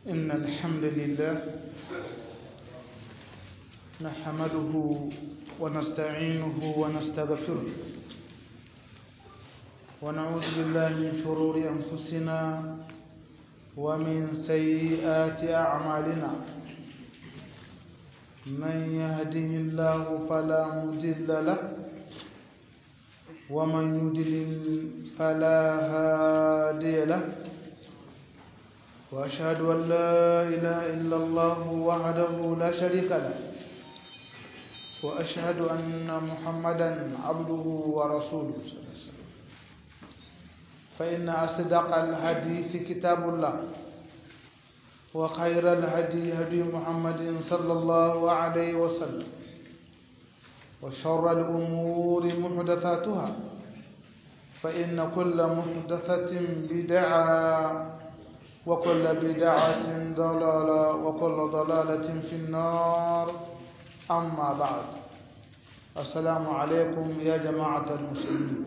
إن الحمد لله نحمده ونستعينه ونستغفره ونعوذ بالله من شرور أنفسنا ومن سيئات أعمالنا من يهده الله فلا مضل له ومن يضلل فلا هادي له وأشهد أن لا إله إلا الله وحده لا شريك له وأشهد أن محمدا عبده ورسوله صلى الله عليه وسلم فإن أصدق الحديث كتاب الله وخير الهدي هدي محمد صلى الله عليه وسلم وشر الأمور محدثاتها فإن كل محدثة بدعة وكل بدعة ضلالة وكل ضلالة في النار أما بعد السلام عليكم يا جماعة المسلمين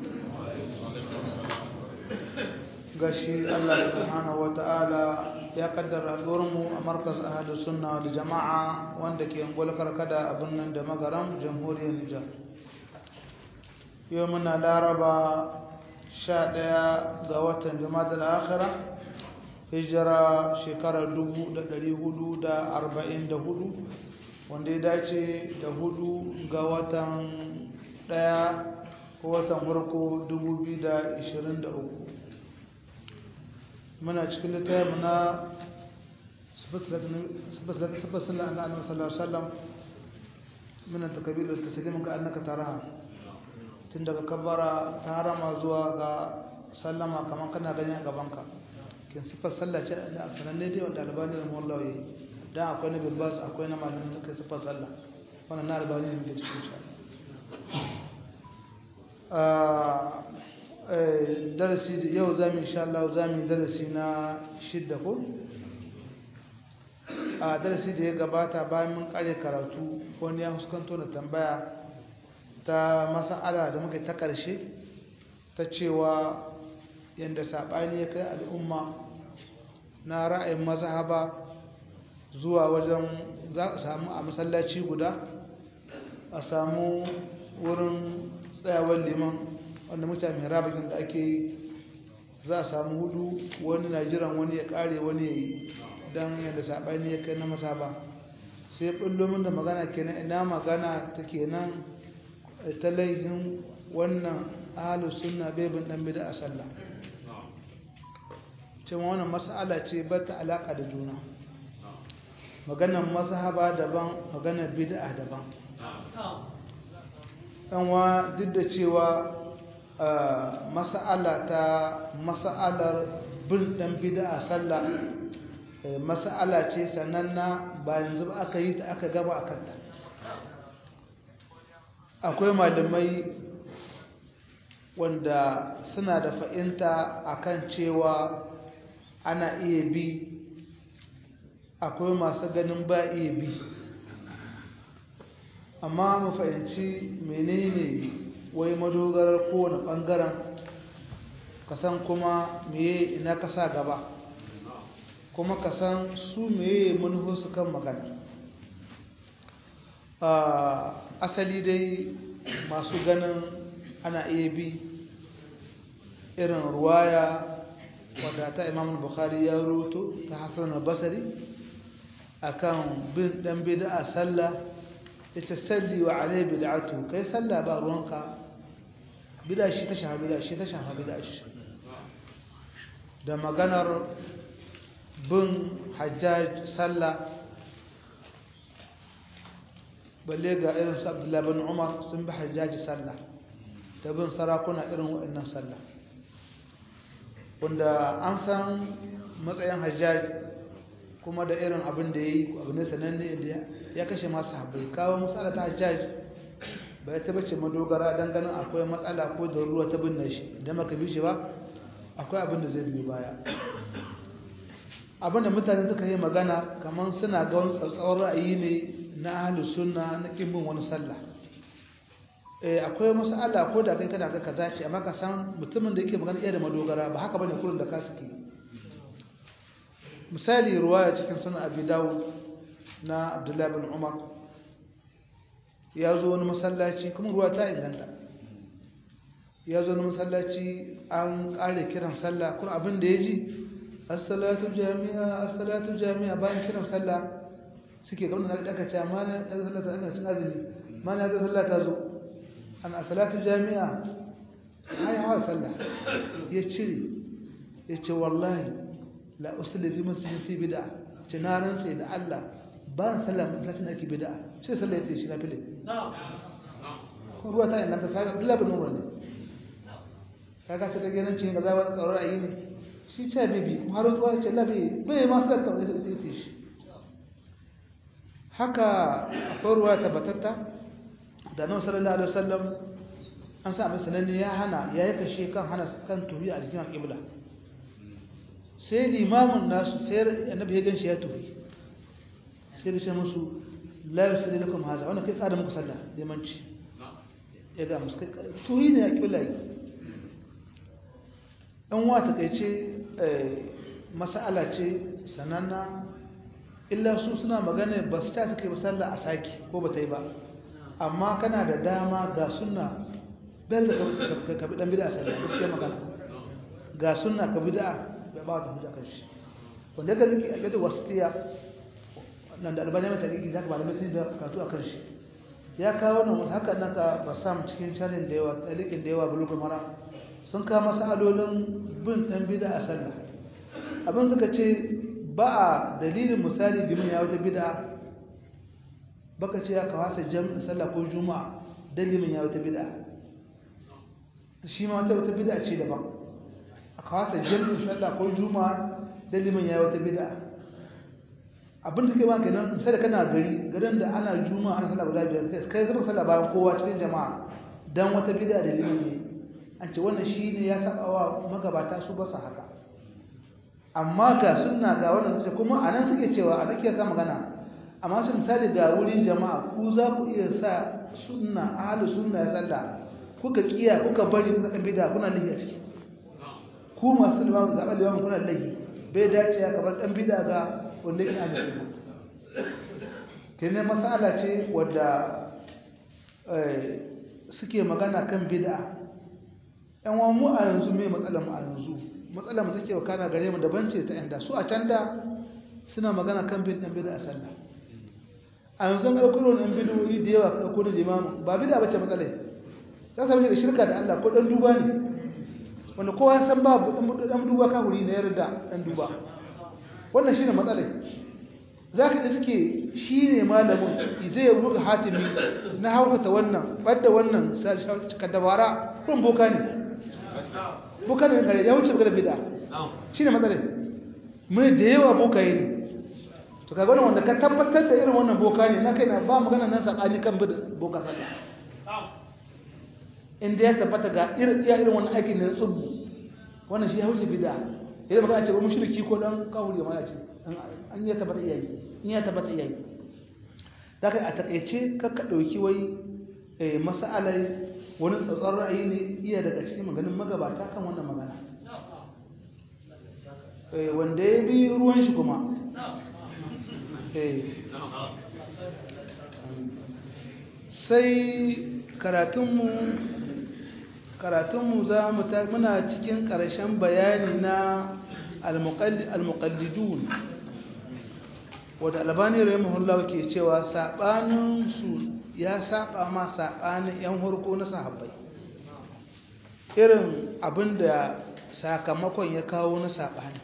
gashi Allah subhanahu wataala ya kaddara mu a markaz ahadu sunna da jama'a wanda ke ungul karkada a birnin da magaram jamhuriyar Nijar yau muna laraba 11 ga watan Jumadal akhira hijira shekarar 1444 wanda ya dace da 4 ga watan 1 ko watan farko 2023 muna cikin littafin na sifatin annabi sallallahu alaihi wasallam muna takbir da taslim ka annaka taraha tun daga kabbara ta harama zuwa ga sallama kaman kana gani a gaban ka kin sifar sallah ce da sananne dai wanda albani da wallahi dan akwai na bilbas akwai na malamin suka sifar sallah wannan na albani ne da cikin shi darasi yau zamu insha Allah zamu darasi na 6 ko a darasi da ya gabata bayan mun kare karatu ko ne ya huskanto da tambaya ta mas'ala da muke ta karshe ta cewa yanda sabani ya kai al'umma na ra'ayin mazhaba zuwa wajen za a samu a masallaci guda a samu wurin tsayawar liman wanda mutane mihrabakin da ake yi za a samu hudu wani na jiran wani ya kare wani ya yi don yadda saɓani ya kai na mazhaba sai ɓullo min da magana kenan ina magana ta kenan ta laihin wannan ahalus sunna bai bin dan bid'a a sallah cewa wannan mas'ala ce ba ta alaka da juna maganar mazhaba daban maganar bid'a daban ɗanwa duk da cewa mas'alar bin dan bid'a sallah mas'ala ce sananna ba yanzu ba aka yi ta aka gaba akan ta akwai malamai wanda suna da fahimta akan cewa ana iya bi akwai masu ganin ba iya bi amma mu fahimci menene wai madogarar kowane ɓangaren kasan kuma meye ina kasa gaba kuma kasan su meye manufosu kan magana asali dai masu ganin ana iya bi irin ruwaya wadda ta imam bukhari ya ruto ta hasan al-basri akan bin dan bid'a sallah ita salli wa alai bid'atu kai sallah ba ruwanka bid'a shi ta shafa bid'a shi ta shafa bid'a shi da maganar bin hajjaj sallah balle ga irin su abdullahi bin umar sun bi hajjaj sallah da bin sarakuna irin waɗannan sallah wanda an san matsayin hajjaj kuma da irin abin da ya yi abin da sananne da ya kashe masu haɓai kawo matsala ta hajjaj bai ta bace madogara don ganin akwai matsala ko da ruwa ta binne shi idan maka bi shi ba akwai abin da zai biyu baya abin da mutane suka yi magana kamar suna ga wani tsatsawar ra'ayi ne na ahlus sunna na kin bin wani sallah akwai mas'ala ko da kai kana ga kaza ce amma ka san mutumin da yake magana iya da madogara ba haka bane kullun da ka suke misali ruwaya cikin sunan Abi Dawud na Abdullah bin Umar ya zo wani masallaci kuma ruwa ta inganta ya zo wani masallaci an kare kiran sallah kuma abin da ya ji as-salatu jami'a bayan kiran sallah suke gwamnati da aka ce amma na ya zo sallah ta cin azumi ma na ya zo sallah ta zo an as-salatu jami'a ai hawa sallah ya cire ya ce wallahi la usalli fi masjidin fi bid'a ce na ran sai da Allah ba na sallah masallacin ake bid'a sai sallah ya ce shi na fili ruwa ta ina ka saka Abdullah bin Umar ne kaga ce da ganin cin gaza ba tsaron ayi ne shi ce bibi har zuwa ce labi bai ma sallah ta ce shi haka akwai ruwa tabbatatta da Annabi sallallahu alaihi wasallam an sa mai sananne ya hana ya yi kashe kan hana kan tuhi a cikin al-qibla sai limamin nasu sai annabi ya ganshi ya tuhi sai ya ce musu la yusalli lakum hadha wannan kai kada muku sallah limanci ya ga musu tuhi ne al-qibla dan wata kai ce mas'ala ce sananna illa su suna magana ba su ta take ba sallah a saki ko ba ta yi ba amma kana da dama ga sunna bel da ka bi dan bid'a sallah gaskiya magana ga sunna ka bid'a ba ta hujja kan shi wanda ga liki a gado wasiya nan da albani mata gigi zaka malamai sun da karatu akan shi ya kawo wannan haka nan ka basam cikin sharin da yawa talikin da yawa bulugul mara sun ka masalolin bin dan bid'a sallah abin suka ce ba a dalilin misali dimin ya wata bid'a baka ce ya kawasa jami'in sallah ko juma'a dalilin ya wata bid'a shi ma wata bid'a ce daban a kawasa jami'in sallah ko juma'a dalilin ya wata bid'a abin da ke ba kenan sai da kana garin da ana juma'a ana sallah guda biyar kai zama sallah bayan kowa cikin jama'a dan wata bid'a dalilin ne an ce wannan shine ya saba wa magabata su ba su haka amma ga sunna ga wannan suke kuma anan suke cewa a dake ka magana amma su misali ga wurin jama'a ku za ku iya sa sunna ahlus sunna ya sallah kuka kiya kuka bari kuka bid'a kuna lahi a ciki ku masu limamu zaɓa limamu kuna lahi bai dace ya kabar dan bid'a ga wanda yake ahlus sunna kenan mas'ala ce wadda suke magana kan bid'a yan wa mu a yanzu me matsalar mu a yanzu matsalar mu take wakana gare mu daban ce ta inda su a can da suna magana kan bin dan bid'a sallah a yanzu an ɗauko wannan bid'o'i da yawa ka ɗauko da limamu ba bid'a bace matsalai za ka da shirka da Allah ko dan duba ne wanda kowa san ba dan duba ka huri ne yarda dan duba wannan shine matsalai zaka ji suke shine malamin zai rubuta hatimi na haukata wannan badda wannan ka dabara kun boka ne boka ne gare ya wuce magana bid'a shine matsalai mai da yawa boka ne to kaga wannan wanda ka tabbatar da irin wannan boka ne na kai na ba magana nan sakani kan boka sallah inda ya tabbata ga irin wannan aikin da tsubu wannan shi ya wuce bid'a idan magana ce ba mushriki ko dan kawuri ma ya ce an ya tabbata iyayi in ya tabbata iyayi daga a takeice kakka dauki wai mas'alai wani tsatsar ra'ayi ne iya daga cikin maganin magabata kan wannan magana wanda ya bi ruwan shi kuma sai karatunmu za mu muna cikin ƙarshen bayani na al-muqallidun wadda albani rahimahullah ke cewa saɓaninsu ya saba ma saɓanin 'yan harko na sahabbai irin abinda sakamakon ya kawo na saɓani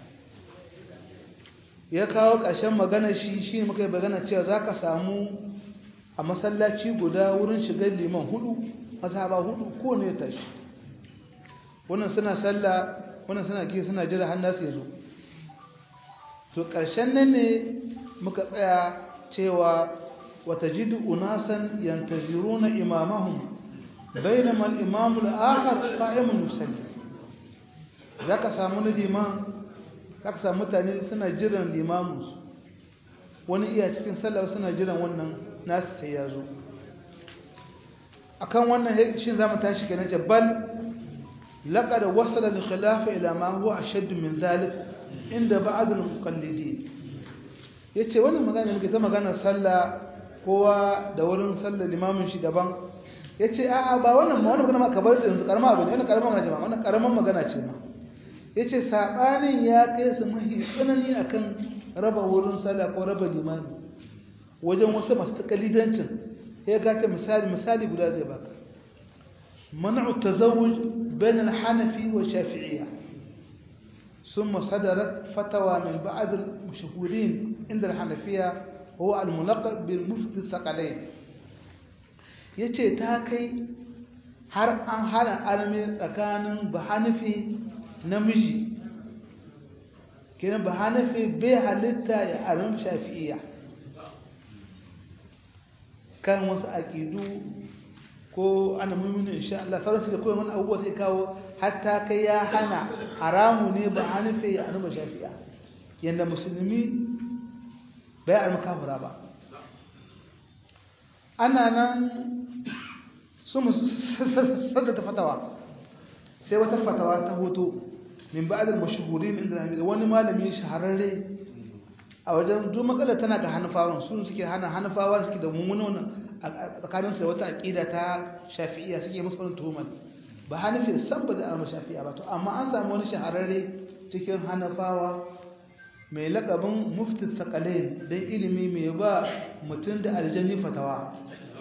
ya kawo ƙarshen magana shi muka yi magana cewa za ka samu a masallaci guda wurin shigar liman hudu mazhaba hudu ko ne tashi wannan suna sallah wannan suna ki suna jira har nasu yazo to ƙarshen nan ne muka tsaya cewa watajidu unasan yantaziruna imamahum bainama al-imam al-akhar qa'imun yusalli zaka samu liman zaka samu mutane suna jiran limamu wani iya cikin sallah suna jiran wannan nasu sai ya zo akan wannan shin zamu tashi kenan jabbal laqad wasala al-khilaf ila ma huwa ashadd min zalik inda ba'd al-muqallidin yace wannan magana muke ta magana sallah kowa da wurin sallar limamin shi daban yace a'a ba wannan magana ma kabar da yanzu karama abu ne wannan karama magana ce ma wannan karaman magana ce ma yace sabanin ya kai su mahi tsanani akan raba wurin sallah ko raba limami wajen wasu masu takalidancin ya ga ta misali guda zai baka man'u tazawuj bain al-hanafi wa shafi'iyya ثم صدرت فتوى من بعض المشهورين عند الحنفية هو الملقب بالمفتي الثقلين yace ta kai har an hana almi tsakanin bahanafi namiji kenan bahanafi bai halitta ya alim shafi'iyya kan wasu aqidu ko ana mu'minin insha Allah sauransu da koyon wani abubuwa sai kawo hatta kai ya hana haramu ne ba hanife ya anuba shafi'a yanda musulmi bai arma kafira ba ana nan su saddata fatawa sai wata fatawa ta hoto min ba'd al-mashhurin inda wani malami shahararre a wajen duk matsalar tana ga hanafawan sun suke hana hanafawa suke da mummunan a tsakaninsu da wata aƙida ta shafi'iyya suke musu wani tuhumar ba hanafi san ba zai arma shafi'a ba to amma an samu wani shahararre cikin hanafawa mai lakabin mufti sakalain don ilimi mai ba mutum da aljanni fatawa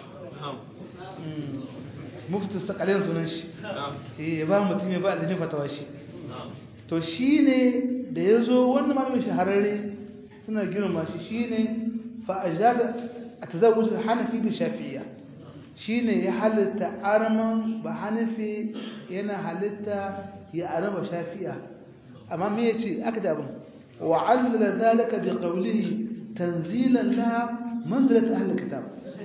mufti sakalain sunan shi ya ba mutum ya ba aljanni fatawa shi to shi ne da ya zo wannan malamin shahararre suna girma shi ne fa'ajaga a tazawujin hanafi da shafi'iyya shi ne ya halitta arman ba hanafi yana halitta ya arama shafi'a amma me ya ce aka jabin wa'allala zalika bi qawlihi tanzilan laha manzilat ahli kitab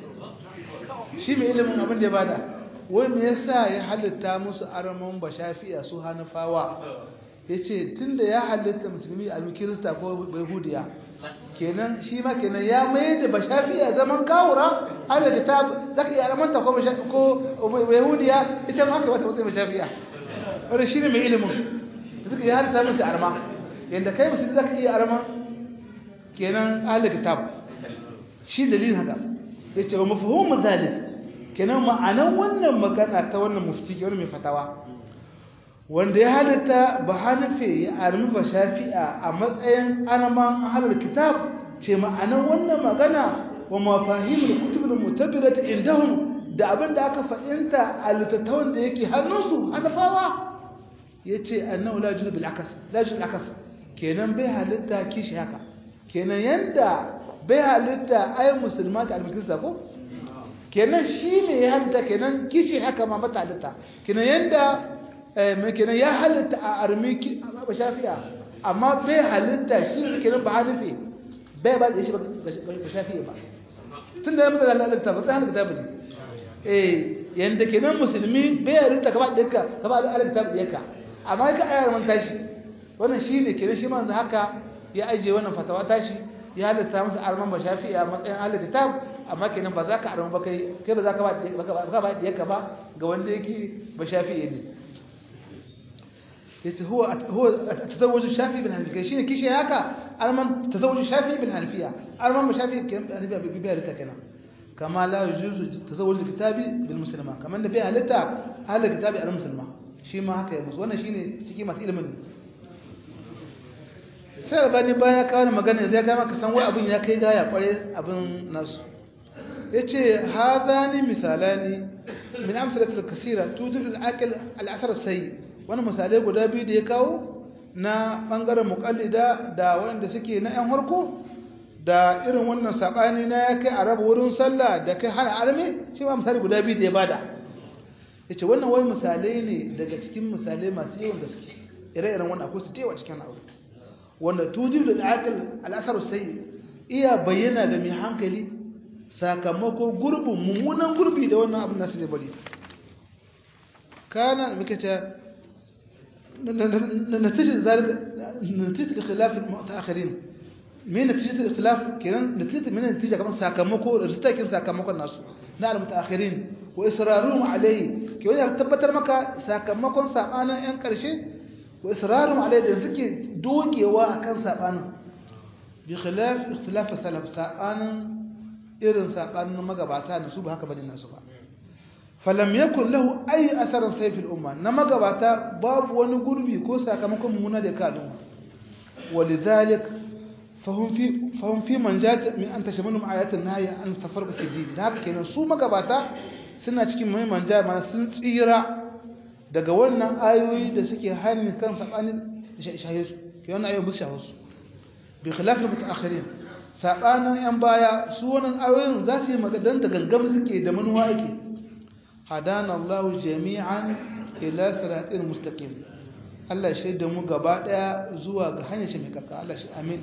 shi mai ilimin abin da ya bada wai me yasa ya halitta musu arman ba shafi'a su hanafawa yace tunda ya halitta musulmi a kirista ko yahudiya kenan shi ma kenan ya mai da bashafiya zaman kawura ala kitab zaka iya ramanta ko yahudiya ita ma haka wata bashafiya wanda shine mai ilimin zaka ya harta musu arma yanda kai musulmi zaka iya arma kenan ala kitab shi dalilin haka yace wa mafhumu zalik kenan ma'anan wannan magana ta wannan mufti ke wannan mai fatawa wanda ya halitta ba hanafi ya armi ba shafi'a a matsayin arman ahalar kitab ce ma'anar wannan magana wa mafahimul kutubul mutabbirat indahum da abin da aka fadinta a littattafan da yake hannunsu hanafawa yace annahu la yujuz bil akas la yujuz al akas kenan bai halitta kishi haka kenan yanda bai halitta ay musulmat al kirista ko kenan shine ya halitta kenan kishi haka ma mata halitta kenan yanda mai kenan ya halitta a armi ba shafi'a amma bai halitta shi kenan ba hanifi bai ba da shi ba shafi'a ba tun da ya mutu da lalata ba sai halitta ba ne yanda kenan musulmi bai halitta gaba ɗinka gaba halitta ɗinka amma ka ayar man tashi wannan shi ne kenan shi manzo haka ya ajiye wannan fatawa tashi ya halitta masa arman ba shafi'a matsayin halitta amma kenan ba za ka arma ba kai ba za ka ba ɗinka ba ga wanda yake ba shafi'a ne هو تزوج الشافعي بالحنفية شيء كيشي هكا أرمن تزوج الشافعي بالحنفية أرمن الشافعي بيها كنا كما لا يجوز تزوج الكتابي بالمسلمة كما إن فيها لتا أهل الكتابي على المسلمة شيء ما هكا يبص وانا شيء تيجي مسئلة منه sai bani baya kawo magana zai ga maka san wai abin ya kai gaya kware abin nasu yace hadani misalani min amsalatil kaseera tujibu al-aql al-athar as-sayyi wani misalai guda biyu da ya kawo na bangaren muqallida da wanda suke na yan harko da irin wannan sabani na ya kai araba wurin sallah da kai hana arme shi ma misali guda biyu da ya bada yace wannan wai misalai ne daga cikin misalai masu yawan gaske ire-iren wannan akwai su tewa cikin aure wanda tujibu al-aql al-athar as-sayyi iya bayyana da mai hankali sakamako gurbin mummunan gurbi da wannan abin nasu ne bari kana muke ta نتيجة ذلك نتيجة خلاف المتأخرين من نتيجة الاختلاف كنا نتيجة من النتيجة كمان ساكموكو رجتاكين ساكموكو الناس نعلم المتأخرين wa israruhum alayhi ke wani tabbatar maka sakamakon sabanin yan karshe wa israruhum alayhi da suke dogewa akan sabanin bi khilaf ikhtilaf salaf sabanin irin sabanin magabata da su ba haka bane nasu ba falam yakun lahu ay athar fi al-umma na magabata babu wani gurbi ko sakamakon muna da ka al'umma walidhalik fahum fi manjat min an tashamanu ayat an-nahy an tafarruq fi din da haka kenan su magabata suna cikin mai manja mana sun tsira daga wannan ayoyi da suke hanin kan sabanin shahe su ke wannan ayoyi musu shahe su bi khilaf al-mutaakhirin sabanin yan baya su wannan ayoyin za su yi magadan da gangam suke da manuwa yake hadana Allah jami'an ila siratil mustaqim Allah ya shaida mu gaba daya zuwa ga hanyar shi mai kakka Allah shi amin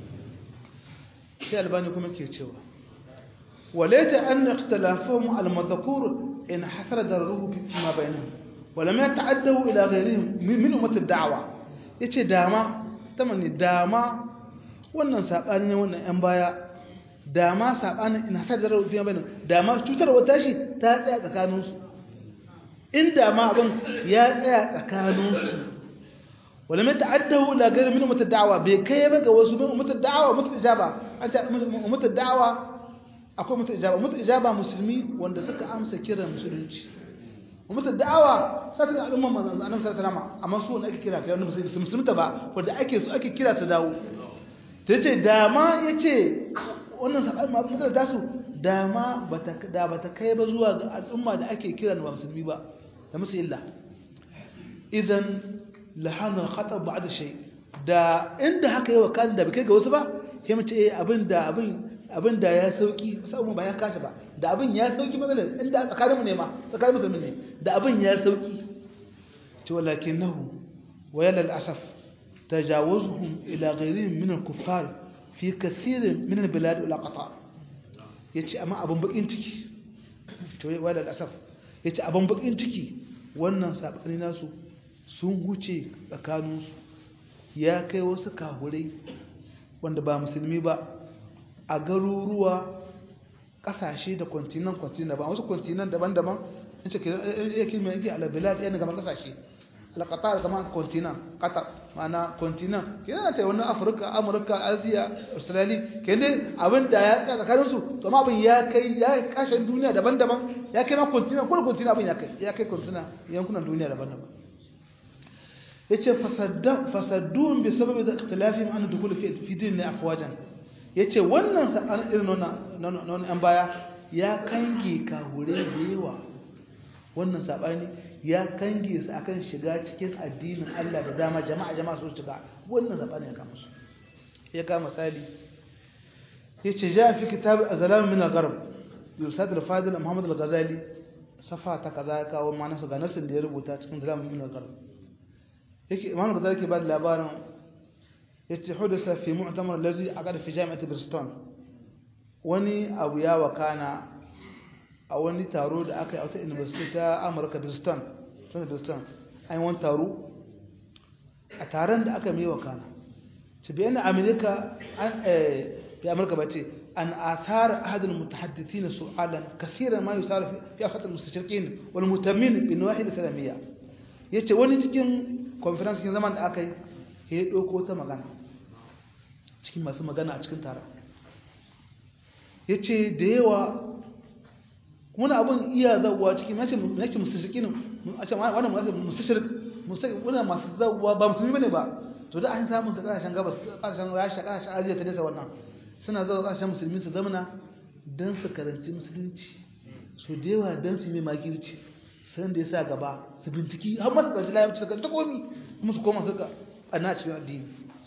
sai albani kuma ke cewa walaita an ikhtilafahum al-madhkur in hasara daruhu fi ma bainahum ولم يتعدوا الى غيرهم من امه الدعوه yace dama tamanni dama wannan sabani ne wannan yan baya dama sabanin in hasara daruhu fi ma bainahum dama cutar wata shi ta tsaya tsakanin su inda ma abin ya tsaya tsakanin su ولم يتعدوا الى غيرهم من امه الدعوه bai kai ba ga wasu min ummat ad-da'wa ummat ijaba an ta ummat ad-da'wa akwai ummat ijaba musulmi wanda suka amsa kiran musulunci ummat ad-da'wa sai ga al'umma manzon annabi sallallahu alaihi wasallam amma su wanda ake kira kai wanda musulunta ba wanda ake kira su dawo ta yace dama yace wannan sabai ma mutum da su dama bata kai ba zuwa ga al'umma da ake kira ba musulmi ba da musu illa idan lahana al-khata' ba'da shay da inda haka yawa kan da bai ga wasu ba sai mu ce abinda ya sauki musamman ba ya kashe ba da abin ya sauki matsalar inda tsakaninmu ne ma tsakanin musulmi ne da abin ya sauki to walakinahu wa yala al-asaf tajawuzuhum ila ghayrihim min al-kuffar fi kathirin min al-bilad wal aqtar yace amma abin bakin ciki to wala al-asaf yace abin bakin ciki wannan sabani nasu sun huce tsakaninsu ya kai wasu kahurai wanda ba musulmi ba a garuruwa kasashe da kwantinan ba wasu kwantinan daban-daban in ce yake mai yake alabilad yana gaban kasashe alƙatar kama kwantinan ƙatar ma'ana kwantinan yana ce wani afirka amurka asiya australia ke ne abin da ya tsaya tsakaninsu to ma abin ya kai ya kashin duniya daban-daban ya kai ma kwantinan kuma kwantinan abin ya kai kwantinan yankunan duniya daban-daban yace fasaddun bi sababi da ikhtilafihim an dukul fi din afwajan yace wannan saban irin non an baya ya kange kahure da yawa wannan sabani ya kange su akan shiga cikin addinin Allah da dama jama'a su shiga wannan sabani ya kama su ya ga misali yace ja fi kitab azlam min al-gharb yusad al-fadil Muhammad al-Ghazali safa ta kaza ya kawo ma nasu ga nasin da ya rubuta cikin azlam min al-gharb yake imam Ghazali ke ba da labarin yace hudasa fi mu'tamar allazi aqada fi jami'at Bristol wani abu ya wakana a wani taro da aka yi a wata university ta Amurka Bristol an wani taro a taron da aka mai wakana ce bayan Amerika an bi Amurka bace an athar ahad al-mutahaddithin su'alan kaseeran ma yusar fi afat al-mustashriqin wal mutammin bi nawahi al-islamiyya yace wani cikin conference kin zaman da aka yi ya dauko ta magana cikin masu magana a cikin taron yace da yawa wani abun iya zawwa cikin nace mustashriqin a ce wannan mustashriq wannan masu zawwa ba musulmi bane ba to da an samu ta kasashen gabas kasashen Rasha kasashen Aziya ta nesa wannan suna zuwa kasashen musulmi su zamana dan su karanci musulunci so da yawa dan su mai makirci san da yasa gaba su binciki har ma su karanci larabci su karanta komi kuma su koma suka ana cikin addini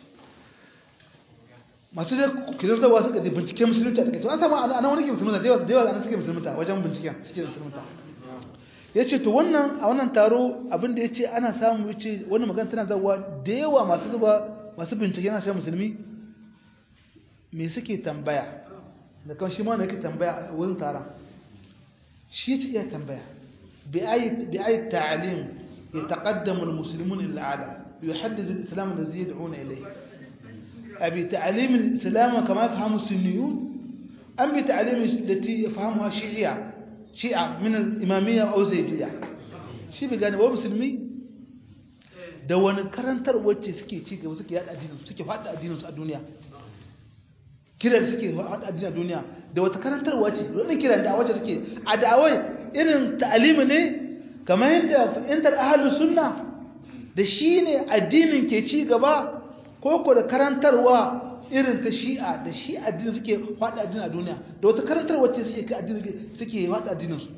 masu da kiran zawa suka da binciken musulunci a take to an samu ana wani ke musulunta da yawa ana suke musulunta wajen binciken suke musulunta yace to wannan a wannan taro abin da yace ana samu yace wannan magana tana zawa da yawa masu bincike na shi musulmi me suke tambaya da kan shi ma ne yake tambaya a wurin taron shi yace iya tambaya bi ayi ta'lim yataqaddamu al-muslimun ila al-alam yuhaddid al-islam alladhi yad'una ilayhi abi ta'lim al-islam kama yafhamu as-sunniyun am bi ta'lim allati yafhamuha shi'iyya shi'a min imamiyya aw zaidiyya shi bai gane ba musulmi da wani karantar wacce suke ci gaba suke yada addinin suke fada addinin su a duniya kira da suke fada addinin a duniya da wata karantarwa ce wannan kiran da wacce suke a da'awai irin ta'alimi ne kamar yadda fahimtar ahlus sunna da shine addinin ke ci gaba ko ko da karantarwa irin ta shi'a da shi addinin suke fada addinin a duniya da wata karantarwa ce suke ka addinin suke fada addinin su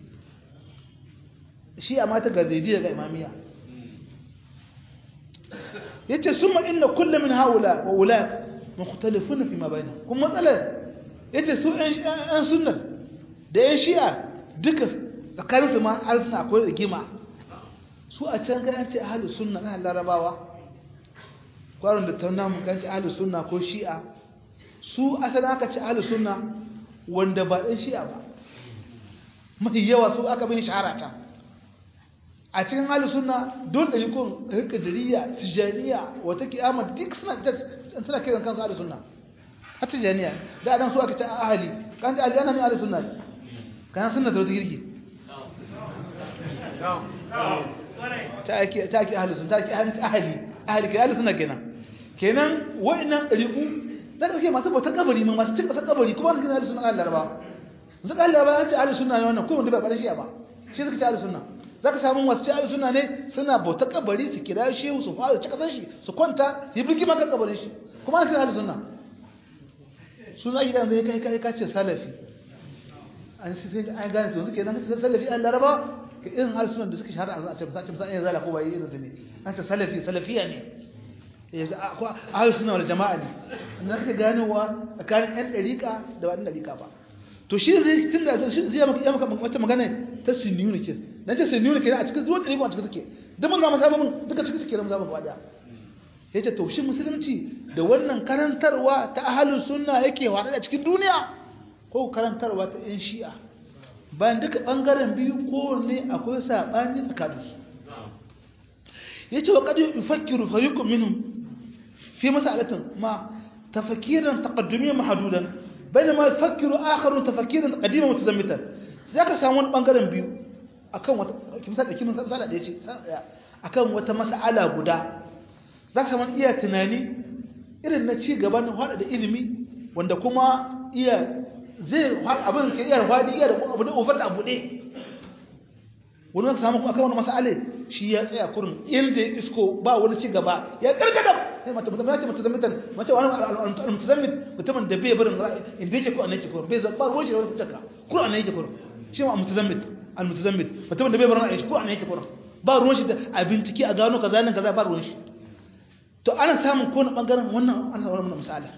shi'a ma ta gazaidiyya ga imamiyya yace summa inna kullu min haula wa ulak mukhtalifun fi ma bainahum kuma matsalar yace su an sunna da yan shi'a duka tsakanin su ma arsuna akwai rigima su a can ga ce ahlus sunna kan larabawa kwarin da tauna mun kan ce ahlus sunna ko shi'a su asalin aka ce ahlus sunna wanda ba dan shi'a ba mai yawa su aka bin shahara can a cikin halin suna don da yikon hikadiriya tijaniya wata kiyama duk suna kiran kansu halin suna a tijaniya da adam su aka ce a ahali kan ji aliyana mai halin suna kan suna da wata girki ta ake halin suna ta ake ahali kai halin suna kenan wa'annan ɗariƙu za ka suke masu bauta kabari ma masu cin ƙasar kabari kuma wani halin suna halin laraba suka halin laraba an ce halin suna ne wannan kuma wanda bai ɓarar shiya ba shi suka ce halin suna za ka samu masu ci'ar suna ne suna bauta kabari su kira shehu su fara ci kasar shi su kwanta su yi birki maka kabarin shi kuma na kira suna suna shi zai kai kace salafi an sai an gane su yanzu kenan kace salafi an laraba ka irin har sunan da suka shahara a ce musa an zala ko bai irin su ne an ce salafiya ne ko ahal suna wal jama'a ne na kake ganowa tsakanin ɗan ɗariƙa da ba ɗan ɗariƙa ba to shi zai tunda zai maka wata magana ta sunniyu ne ke dan ce sunniyu ne ke a cikin zuwan ɗariƙa a cikin suke duk mun zama sabon duka cikin suke zama gaba daya yace to shi musulunci da wannan karantarwa ta ahlus sunna yake wada a cikin duniya ko karantarwa ta ɗan shi'a bayan duka bangaren biyu kowanne akwai sabani tsakaninsu yace wa qad yufakkiru fariqun minhum في مسألة ما تفكيرا تقدميا محدودا بينما يفكر آخر تفكيرا قديما متزمتا ذاك سامون بانغارن بيو akan wata kimin sala da yace akan wata mas'ala guda zaka samu iya tunani irin na ci gaban hada da ilimi wanda kuma iya zai abin ke iya fadi iya da abu da ofar da abu ne wani samu akan wani mas'ala shi ya tsaya kurin inda ya isko ba wani ci gaba ya gargada sai mata mutazammitan mace wani al-mutazammit mutumin da bai barin inda yake ko annabi ko bai zabar wani shi wani taka ko annabi ko shi ma al-mutazammit mutumin da bai barin aiki ko annabi ko ba ruwan shi da a bincike a gano kaza nan kaza ba ruwan shi to ana samun ko na bangaren wannan misali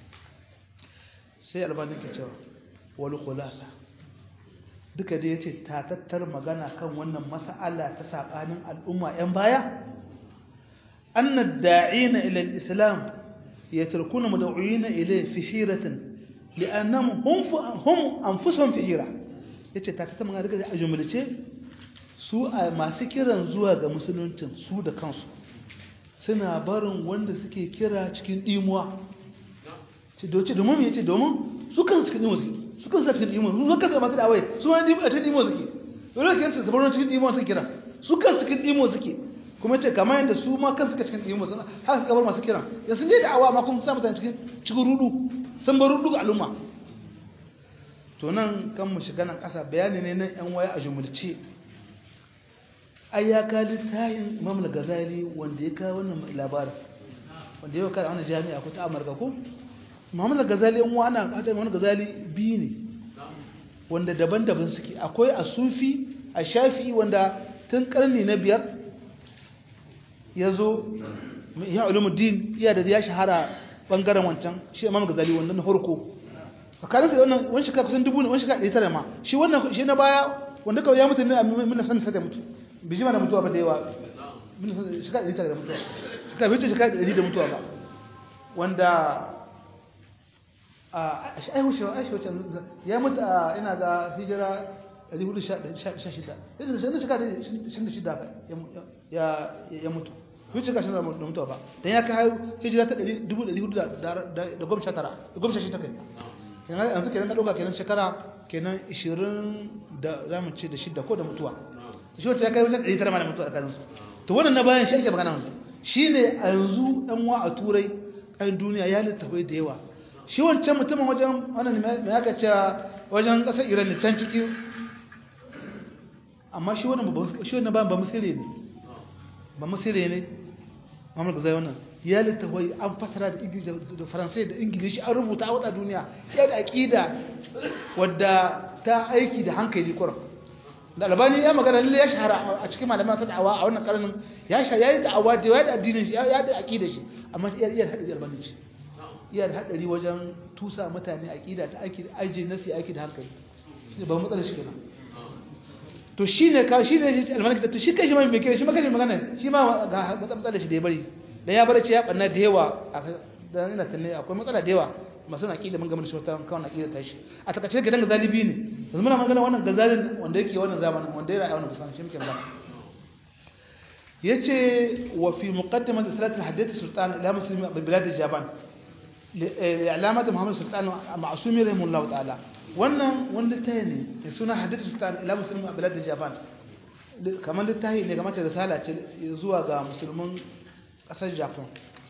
sai albani ke cewa wal khulasa duka da yace ta tattar magana kan wannan mas'ala ta sabanin al'umma yan baya anna ad-da'ina ila al-islam yatrukuna mud'uina ilayhi fi hiratin li'annahum hum anfusuhum fi hira yace ta tattar magana daga ajumulce su a masu kiran zuwa ga musuluncin su da kansu suna barin wanda suke kira cikin dimuwa ce domin yace domin su kan cikin dimuwa su kan sa cikin dimuwa su kan masu dawai su wani dimuwa ta dimuwa suke dole ke su zabarin cikin dimuwa suke kira su kan cikin dimuwa suke kuma yace kamar yadda su ma kan suka cikin dimuwa sun haka suka bar masu kira ya sun je da'awa ma kuma sa mutane cikin rudu sun bar rudu ga al'umma to nan kan mu shiga nan kasa bayani ne nan yan waya a jumulce ai ya ka littafin Imam al-Ghazali wanda ya kawo wannan labarin wanda ya kawo wannan jami'a ko ta Amurka ko Imam al-Ghazali in wana hada Imam al-Ghazali biyu ne wanda daban-daban suke akwai a Sufi a Shafi'i wanda tun karni na 5 yazo ya ulumuddin iya da ya shahara bangaren wancan shi Imam al-Ghazali wannan na farko tsakanin da wannan wani shekara kusan 1000 wani shekara 100 ma shi wannan shi na baya wanda kawai ya mutu ne a mun san sai mutu bijima da mutuwa ba da yawa shika da da mutuwa shika bai ce shika da mutuwa ba wanda a ai wuce ya mutu ina ga hijira 416 sai shika da 66 ya mutu bai ce kashin da mutuwa ba dan ya kai hijira ta 1419 kai yanzu kenan ka dauka kenan shekara kenan 20 da zamu ce da shidda ko da mutuwa shi wata ya kai wajen 100 ma da mutuwa tsakanin su to wannan na bayan shi ake magana yanzu shine a yanzu dan wa a turai kan duniya ya littafai da yawa shi wancan mutumin wajen wannan ne aka ce wajen kasar Iran ne can cikin amma shi wannan ba musire ne ba musire ne Muhammad Ghazali wannan ya littafai an fasara da Ingilishi da Faransai da Ingilishi an rubuta a wata duniya ya da aqida wadda ta aiki da hankali kuran da Albani ya magana lalle ya shahara a cikin malaman ta da'awa a wannan karnin ya yi da'awa da ya da addinin shi ya da aqida shi amma iya da hadari Albani ce iya da hadari wajen tusa mutane aqida ta aiki da aje nasi aiki da hankali shi ba matsalar shi kenan to shine shi Albani to shi kai shi mai kire shi magana magana shi ma ga matsalar shi da ya bari da ya bar ce ya banna da yawa da ina tunne akwai matsala da yawa masu na aqida mun ga mun shi wata kawai aqida ta shi a takaice gidan gazalibi ne yanzu muna magana wannan gazalin wanda yake wannan zamanin wanda ya rayu wannan kusan shi muke magana yace wa fi muqaddimat salat al-hadith sultan ila muslimi bil bilad al-jaban alamat muhammad sultan ma'sumi rahimahullah ta'ala wannan wanda tayi ne da suna hadith sultan ila muslimi bil bilad al-jaban kamar littafi ne kamar ta risala ce zuwa ga musulmin kasar Japan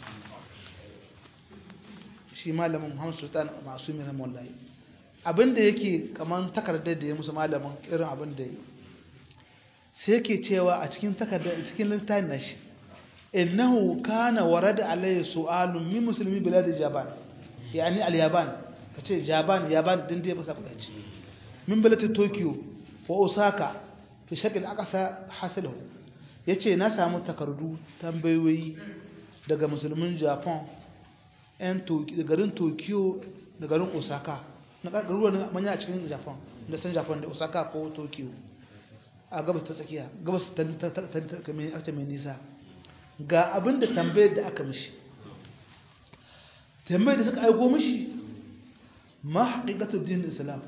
shi malamin Muhammad Sultan Masumi rahimahullah abinda yake kaman takardar da ya musu malamin irin abin da sai yake cewa a cikin takardar cikin littafin nashi innahu kana warada alayhi su'alun min muslimi bilad Japan yani al-Yaban kace Japan din da ba sa kudaci min bilad Tokyo wa Osaka fi shakil aqsa hasilahu yace na samu takardu tambayoyi daga musulmin Japan garin Tokyo da garin Osaka na garuruwan manya a cikin Japan da san Japan da Osaka ko Tokyo a gabas ta tsakiya gabas ta mai nisa ga abinda tambayar da aka mishi tambayar da suka aiko mishi ma haqiqatu din islam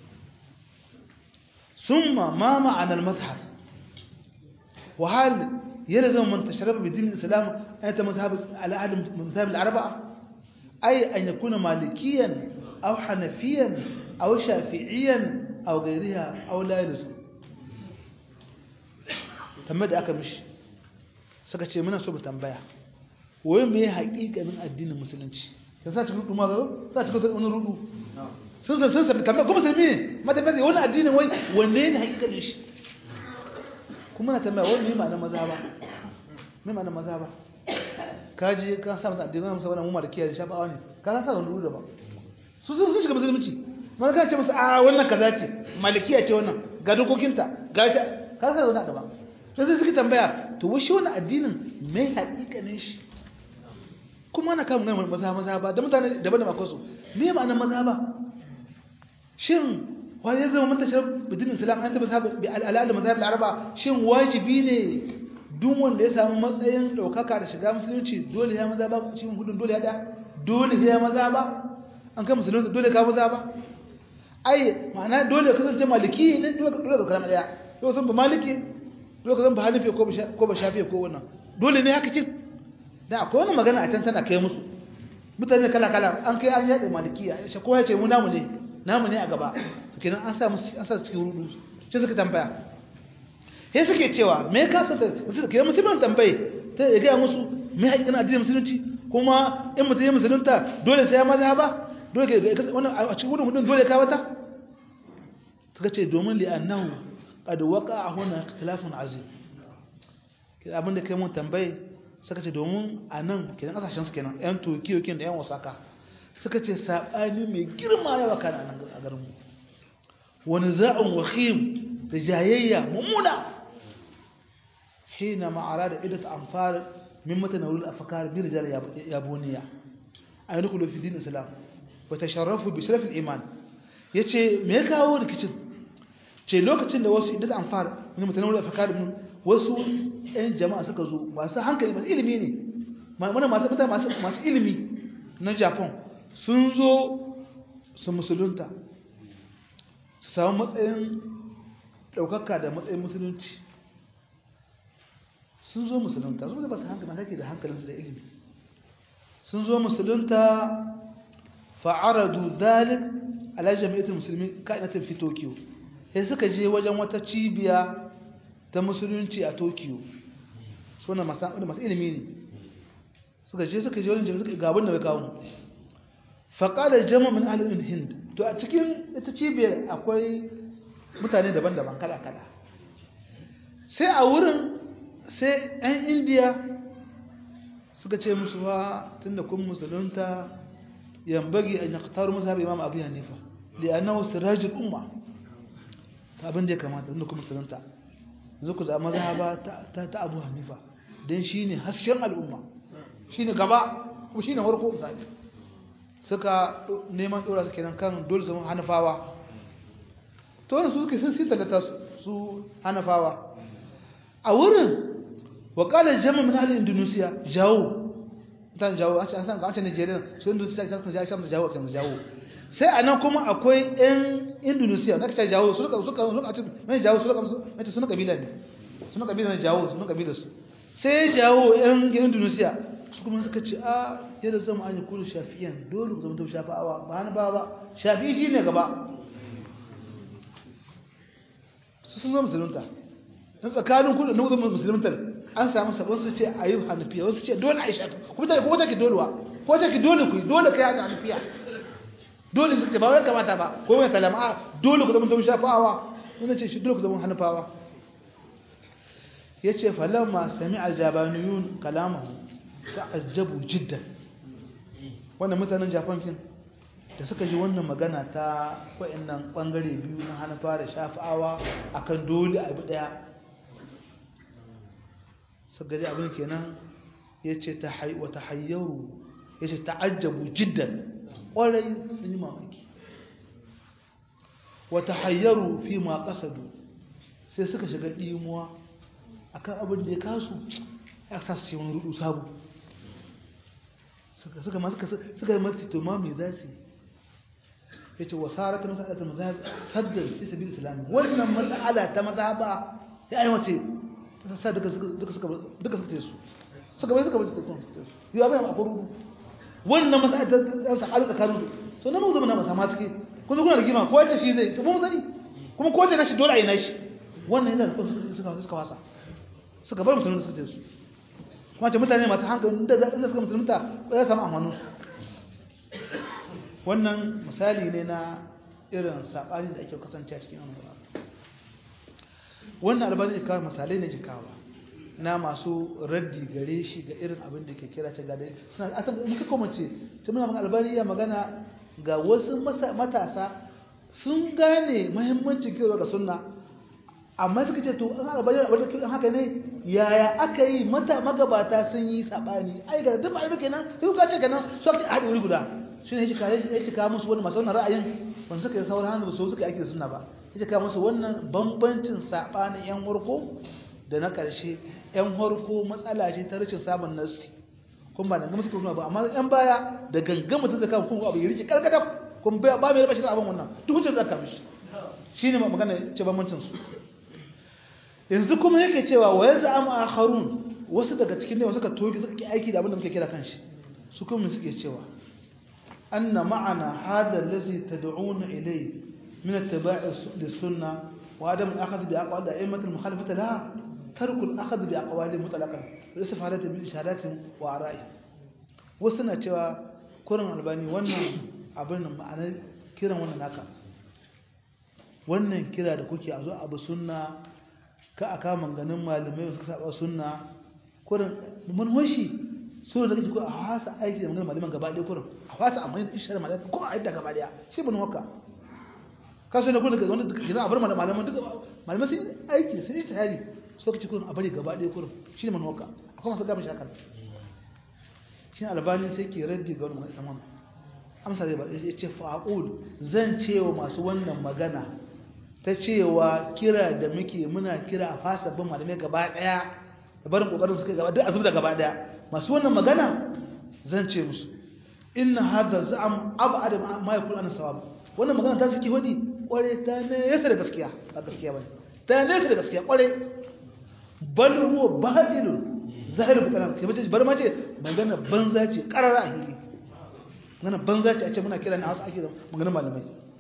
summa ma ma'ana al-madhhab wa hal yalzam man tasharrafa bi din islam ayata mazhab ala ahli mazhab al-arba'a أي أن يكون مالكيا أو حنفيا أو شافعيا أو غيرها أو لا يلزم تمد أكمش سكتي منا سوب تنبيا وين مي حقيقة من الدين المسلمين سأتي تقول ماذا سأتي تقول أنا رودو سنسى تنبيا كم سمين ما تنبيا وانا الدين وين حقيقة ليش كم أنا تنبيا وين مي معنى مذهبا مي معنى مذهبا kaji ka sa mata addini musa wannan mu malikiya da shafawa ne ka sa wannan ruda ba su shiga musulunci mana ka ce musu a wannan kaza ce malikiya ce wannan ga dokokinta ga ka sa wannan da ba to sai suka tambaya to wai shi wannan addinin me hakikanin shi kuma ana kan ganin maza ba da mutane daban da akwai su me ma'anar maza ba shin wani ya zama mutashar bidin islam an ta mazhab bi al-alal mazhab al-arba shin wajibi ne duk wanda ya samu matsayin daukaka da shiga musulunci dole ya maza ba cikin hudun dole ya da dole ya maza ba an kai musulunci dole ka maza ba ai ma'ana dole ka kasance maliki ne dole ka zama daya dole san ba maliki dole ka zama ba hanifi ko ba shafi ko wannan dole ne haka ce da akwai wani magana a can tana kai musu mutane kala kala an kai an yaɗe malikiya shi ko ya ce mu namu ne a gaba kenan an sa cikin rudu sai suka tambaya sai suke cewa me ka sa suka musulman tambaye ta ya ga musu me haƙiƙan addinin musulunci kuma in mutum ya musulunta dole sai ya maza ba dole wannan a cikin hudun dole ka wata suka ce domin li annahu qad waqa'a huna ikhtilafun azim kida abinda kai mun tambaye suka ce domin anan kenan kasashen su kenan yan Tokyo kin da yan Osaka suka ce sabani mai girma yawa kana nan a garin mu wani za'un wakhim da jayayya mummuna حينما أراد عدة أنفار من متناول الأفكار برجال يابونية أن يدخلوا في دين الإسلام وتشرفوا بشرف الإيمان yace me ya kawo rikicin ce lokacin da wasu idan anfar min mutanawil afkar min wasu ɗan jama'a suka zo masu hankali masu ilimi ne masu ilimi na Japan sun zo su musulunta su samu matsayin daukaka da matsayin musulunci sun zo musulunta zo da ba su hankali masu da hankalinsu da ilimi sun zo musulunta fa'aradu dhalik ala jami'atul musulmi ka'inatin fi Tokyo sai suka je wajen wata cibiya ta musulunci a Tokyo suna masu ilimi ne suka je wajen jami'a suka gabin da bai kawo faƙalar jama'a min ahalin hind to a cikin ita cibiyar akwai mutane daban-daban kala-kala sai a wurin sai 'yan indiya suka ce musu wa tun da kun musulunta yambagi a yaktaru mazhabi imam abu hanifa da annahu sirajul umma ta abin da ya kamata tun da kun musulunta zo ku zama mazhaba ta abu hanifa don shine hasken al'umma shine gaba kuma shine farko misali suka neman dora su kenan kan dole su hanafawa to wannan su suke sun sita da su hanafawa a wurin wakalar jama min ahli indonesia jawo tan jawo an san ga Nigeria su Indonesia ta san jawo kan jawo sai anan kuma akwai ɗan Indonesia da kace jawo su lokacin mai jawo su lokacin mai suna kabila ne suna kabila ne jawo suna kabila su sai jawo ɗan Indonesia su kuma suka ce a yadda zama an yi kullu shafiyan dole ku zama ta shafa'awa ba hana ba shafi shine gaba su sun zama musulunta dan tsakanin kullu na musulunta an samu sabon su ce ayyub hanafiya wasu ce dole aisha kuma ko take dolewa ko take dole ku dole kai ga hanafiya dole suke ba wai kamata ba ko wai talama dole ku zama ta shafa'awa wannan ce shi dole ku zama hanafawa yace falamma sami'a jabaniyun kalamahu ta'ajjabu jiddan wannan mutanen Japan kin da suka ji wannan magana ta wayannan bangare biyu na hanafa da shafa'awa akan dole abu daya suka ji abin kenan yace tahayyaru yace ta'ajjabu jiddan kwarai sun yi mamaki wa tahayyaru fi ma qasadu sai suka shiga dimuwa akan abin da ya kasu ya kasu wani rudu sabu suka marci to ma me za su yace wasarat mas'alat al-mazhab saddan fi sabil islam wannan mas'ala ta mazhaba ya ai wace ta sa duka suka su suka bai yi abin a faru wannan mas'ala ta sa halaka kanu to na mu zama na masama suke kun kuna rigima ko wace shi zai to mu sani kuma ko wace nashi dole ai nashi wannan yasa suka wasa suka bar musulmi suka su kuma ce mutane masu hankali inda suka musulunta ba za su samu amfanu wannan misali ne na irin saɓani da ake kasance a cikin amurka wannan albani ya kawo misalai ne jikawa na masu raddi gare shi ga irin abin da ke kira ta gada suna asan muka komace ta muna maka albani ya magana ga wasu matasa sun gane muhimmancin kira ga sunna amma suka ce to an albani da haka ne yaya aka yi magabata sun yi sabani ai ga duk ai kenan sai ka ce kenan so ka haɗe wuri guda shine ya cika musu wani masu wannan ra'ayin wanda suka yi sauran hannu su suka aiki da sunna ba ya cika musu wannan bambancin sabanin yan warko da na karshe yan warko matsala ce ta rashin sabon nasi kun ba da musu kuma ba amma yan baya da gangan mutum zaka kuma abu ya rike karkata kun ba mai rabashi da abin wannan duk hujjar zaka mishi shine magana ce bambancin su yanzu kuma yake cewa wa yaz'amu akharun wasu daga cikin ne wasu ka toki suka ki aiki da abin da muke kira kanshi su kuma suke cewa anna ma'ana hadha allazi tad'una ilayhi min ittiba'i lis-sunnah wa adam al-akhadh bi aqwali a'immat al-mukhalafati laha tarku al-akhadh bi aqwali mutlaqan wa istifadatu bi isharatin wa ara'i wasu na cewa kuran albani wannan abin ma'ana kiran wannan naka wannan kira da kuke a zo abu sunna ka aka manganin malamai suka saba sunna kurin mun hoshi so da kike ko a hasa aiki da manganin malaman gaba ɗaya kurin a hasa amma da ishara malamai ko a yadda gaba ɗaya shi mun haka ka so ne kurin wanda kina a bar malaman duka malamai sun aiki sun yi tsari so kike kurin a bari gaba ɗaya kurin shi ne mun haka akwai masu gaba shakal shi albani sai ke raddi ga wannan zaman amsa zai ba ya ce fa'ul zan cewa masu wannan magana ta cewa kira da muke muna kira a fasa bin malamai gaba daya da barin kokarin suka gaba duk a zubda gaba daya masu wannan magana zan ce musu inna hadha za'am ab'ad ma yakun an sawab wannan magana ta suke wadi kware ta ne yasa da gaskiya ba gaskiya bane ta ne yasa da gaskiya kware bal huwa batilun zahir bi kalam sai bar ma ce magana banza ce qarara a hili magana banza ce a ce muna kira ne a wasu ake magana malamai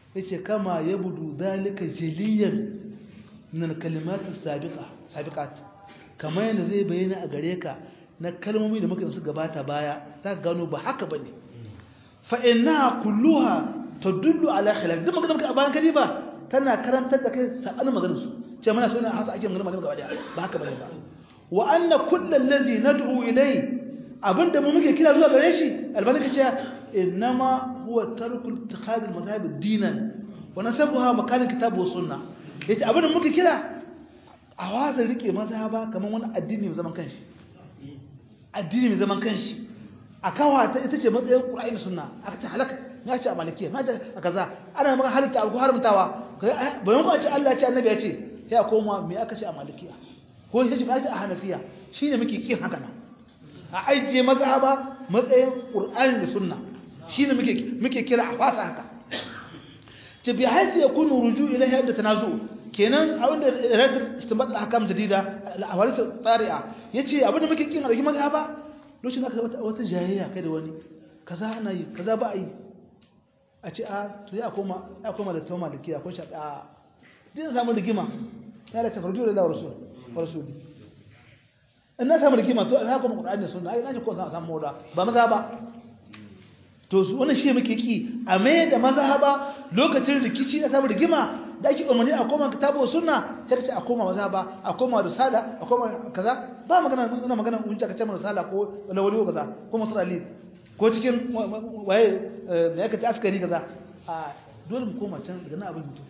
yace kama yabudu zalika jaliyan min al-kalimat as-sabiqat kamar yadda zai bayyana a gare ka na kalmomi da muka su gabata baya za ka gano ba haka bane fa inna kulluha tadullu ala khilaf duk magana muka a bayan kadi ba tana karantar da kai sabanin maganar su ce muna so ina hasa ake magana gaba daya ba haka bane ba wa anna kullu allazi nad'u ilay abinda mu muke kira zuwa gare shi albani kace innama huwa tarku ittikhad al-madhhab dinan wa nasabuha makan kitab wa sunnah yace abinda muke kira a wazin rike mazhaba kaman wani addini mai zaman kanshi addini mai zaman kanshi a kawata ita ce matsayin Qur'ani da sunna aka ce halaka ya ce a malikiya ma a kaza ana maka halitta abu haramtawa bayan ko a ce Allah ya ce annabi ya ce ya koma me aka ce a malikiya ko ya ce ba ce a hanafiya shine muke kin haka nan a ajiye mazhaba matsayin Qur'ani da sunna shine muke kira a fasa haka ce bi haythu yakunu ruju' ilayhi da tanazu kenan a wanda radar istinbat al-ahkam jadida al-awalit tari'a yace abinda muke kin a rigi mazhaba lokacin da aka wata jayayya kai da wani kaza ana yi kaza ba a yi a ce a to ya koma da tawma da kiya ko shi a din samu rigima ya da tafarju da rasul rasuli in na samu rigima to ya koma Qur'ani da sunna ai na ji ko samu moda ba mazhaba to wannan shi muke ki a mai da mazhaba lokacin rikici da samu rigima da ake umarni a koma kitabu sunna sai ce a koma mazhaba a koma risala a koma kaza ba magana hujja kace risala ko lawali kaza ko musalli ko cikin waye da yake ta askari kaza a dole mu koma can daga nan abin mutu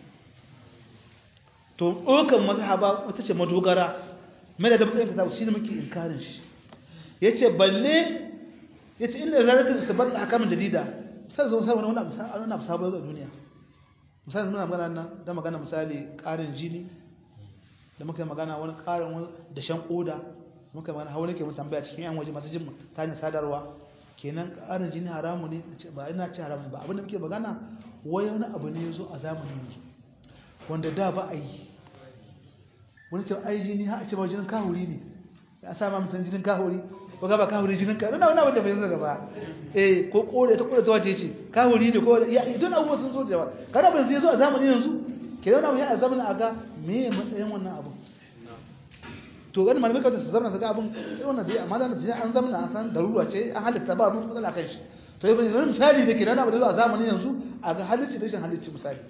to dokan mazhaba wata ce madogara mai da matsayin kitabu shine muke inkarin shi yace balle yace inda zaratul isbat ahkam jadida sai zo sai wani abu sabo a duniya misali muna magana nan da magana misali ƙarin jini da muka yi magana wani ƙarin wani dashen koda muka magana hawa nake mun tambaya cikin yan waje masu jin ta hanyar sadarwa kenan ƙarin jini haramu ne ba ina ce haramu ba abinda muke magana wai wani abu ne yazo a zamanin yanzu wanda da ba a yi wani ce ai jini ha a ce ba jinin kahuri ne ya sa ma mutan jinin kahuri ko ga ba kahuri jinin ka wani wanda bai zo gaba ko kore ta wace ce kahuri ne ko ya idan abubuwa sun zo da yawa kada ban zai zo a zamanin yanzu ke da wani a zamanin aga me matsayin wannan abu to gani malamai kawai su zamanin su ga abin wannan dai amma da an zamanin an san darura ce an halitta ba mun matsala kan shi to yanzu misali da ke da abu da zo a zamanin yanzu a ga halicci rashin halicci misali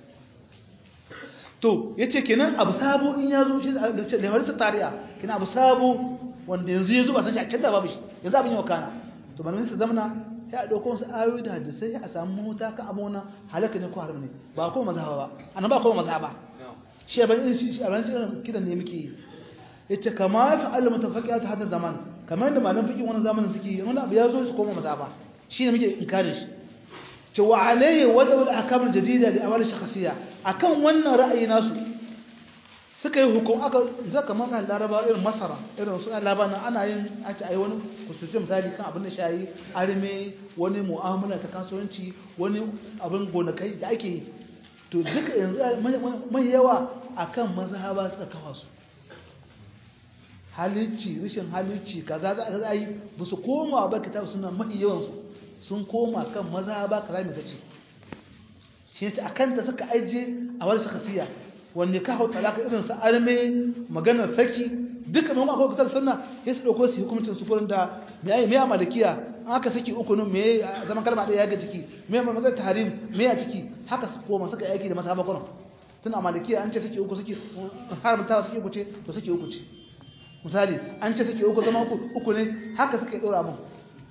to yace kenan abu sabo in ya zo shi da harsa tariya kenan abu sabo wanda yanzu ya zo ba san shi a canza babu shi yanzu abin yau kana to malamai su zamana ya dauko su ayoyi da hadisai a samu mota kan abu wannan halaka ne ko haram ne ba ko mazhaba ba annabi ba ko mazhaba shi ban shi a rancin kidan ne muke yace kama fa al mutafaqihat hada zaman kamar da malaman fiqh wannan zamanin suke wani abu ya zo su koma mazhaba shine muke inkarin shi ce wa alayhi wadaw al ahkam al jadida li awal shakhsiyya akan wannan ra'ayi nasu suka yi hukum aka zaka maka laraba irin masara irin su labana ana yin a ce ai wani kusurci misali kan abin da shayi arme wani mu'amala ta kasuwanci wani abin gonakai da ake yi to duka yanzu mai yawa akan mazhaba suka kafa su halicci rishin halicci kaza za a yi ba su koma ba kitabu suna mai yawan su sun koma kan mazhaba kaza mai tace shi ne akan ta suka aije a wani shakasiya wanda ka hau talaka irin sa arme maganar saki duka mai akwai kutar sunna sai su dauko su hukuncin su gurin da me ya malikiya an aka saki uku ne me zaman kalma da ya ga ciki me mazan tahrim me a ciki haka su koma suka yaki da mazhaba gurin tun a malikiya an ce saki uku saki haramta saki uku ce to saki uku ce misali an ce saki uku zama uku ne haka suka yi dora mun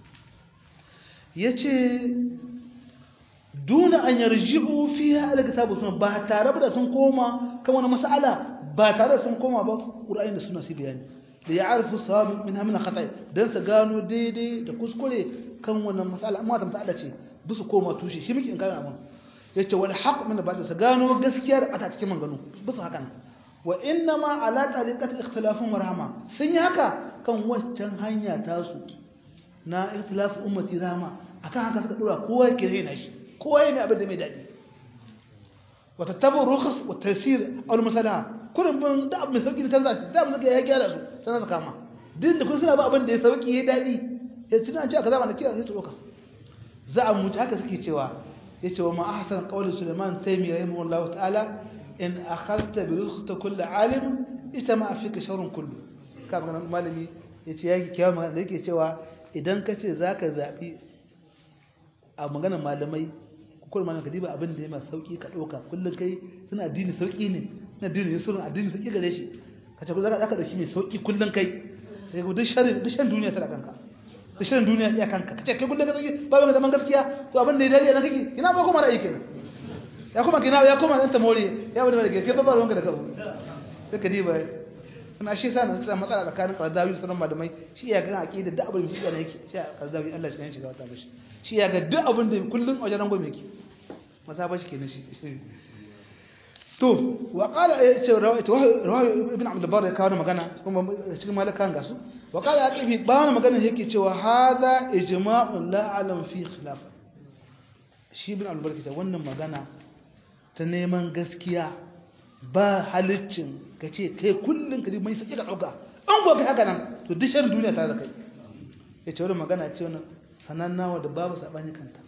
yace duna an yarji'u fiha al-kitabu sunna ba tare da sun koma kan wani mas'ala ba tare da sun koma ba Qur'ani da sunna su bayani da ya'rifu sawab min hamna khata'i dan su gano daidai da kuskure kan wannan mas'ala amma ta mas'ala ce bisu koma tushe shi muke in kana mun yace wal haqq min ba'da su gano gaskiyar a cikin mangano bisu haka nan wa inna ma ala tariqati ikhtilafun wa rahma sun yi haka kan waccan hanya tasu na ikhtilaf ummati rahma akan haka suka dora kowa yake rena shi kowa yana abin da mai daɗi wata tabo rukhas wa tasir al masalaha kullum ban da abin sauki da tanza da abin da ya gyara su tanza kama din da kun suna ba abin da ya sauki ya daɗi ya tuna ce aka zama da kiyaye su doka za a mutu haka suke cewa yace wa ma ahsan qawli Sulaiman Taymi rahimahullahu ta'ala in akhadta bi rizqi kulli alim itama fika sharrun kullu ka magana malami yace yake kiyawa magana da yake cewa idan kace zaka zabi a maganar malamai kullum malamin ka diba abin da ya ma sauki ka dauka kullun kai suna addini sauki ne suna addini ne suna addini sauki gare shi kace ko zaka dauki mai sauki kullun kai sai duk sharri duniya ta da kanka da shirin duniya ya kanka kace kai kullun ka sauki ba da man gaskiya to abin da ya dare nan kake ina ba kuma da aikin ya kuma dan ta more ya bada da kai ba ruwanka da kabo sai ka diba ina shi sa na matsala tsakanin Qardawi da sauran malamai shi ya ga aqida da abin da shi ne yake shi Qardawi Allah shi kan shiga wata bashi shi ya ga duk abin da kullun wajen rango yake masa bashi kenan shi to wa qala rawi ibn Abd al-Barr ya kawo magana kuma cikin malakan gasu wa qala aqibi ba wannan magana yake cewa hadha ijma'un la alam fi khilaf shi ibn Abd al-Barr wannan magana ta neman gaskiya ba halittin ka ce kai kullum ka mai sake ka ɗauka an gobe haka nan to dishar duniya ta da kai ya ce wani magana ce wani sanannawa da babu saɓani kanta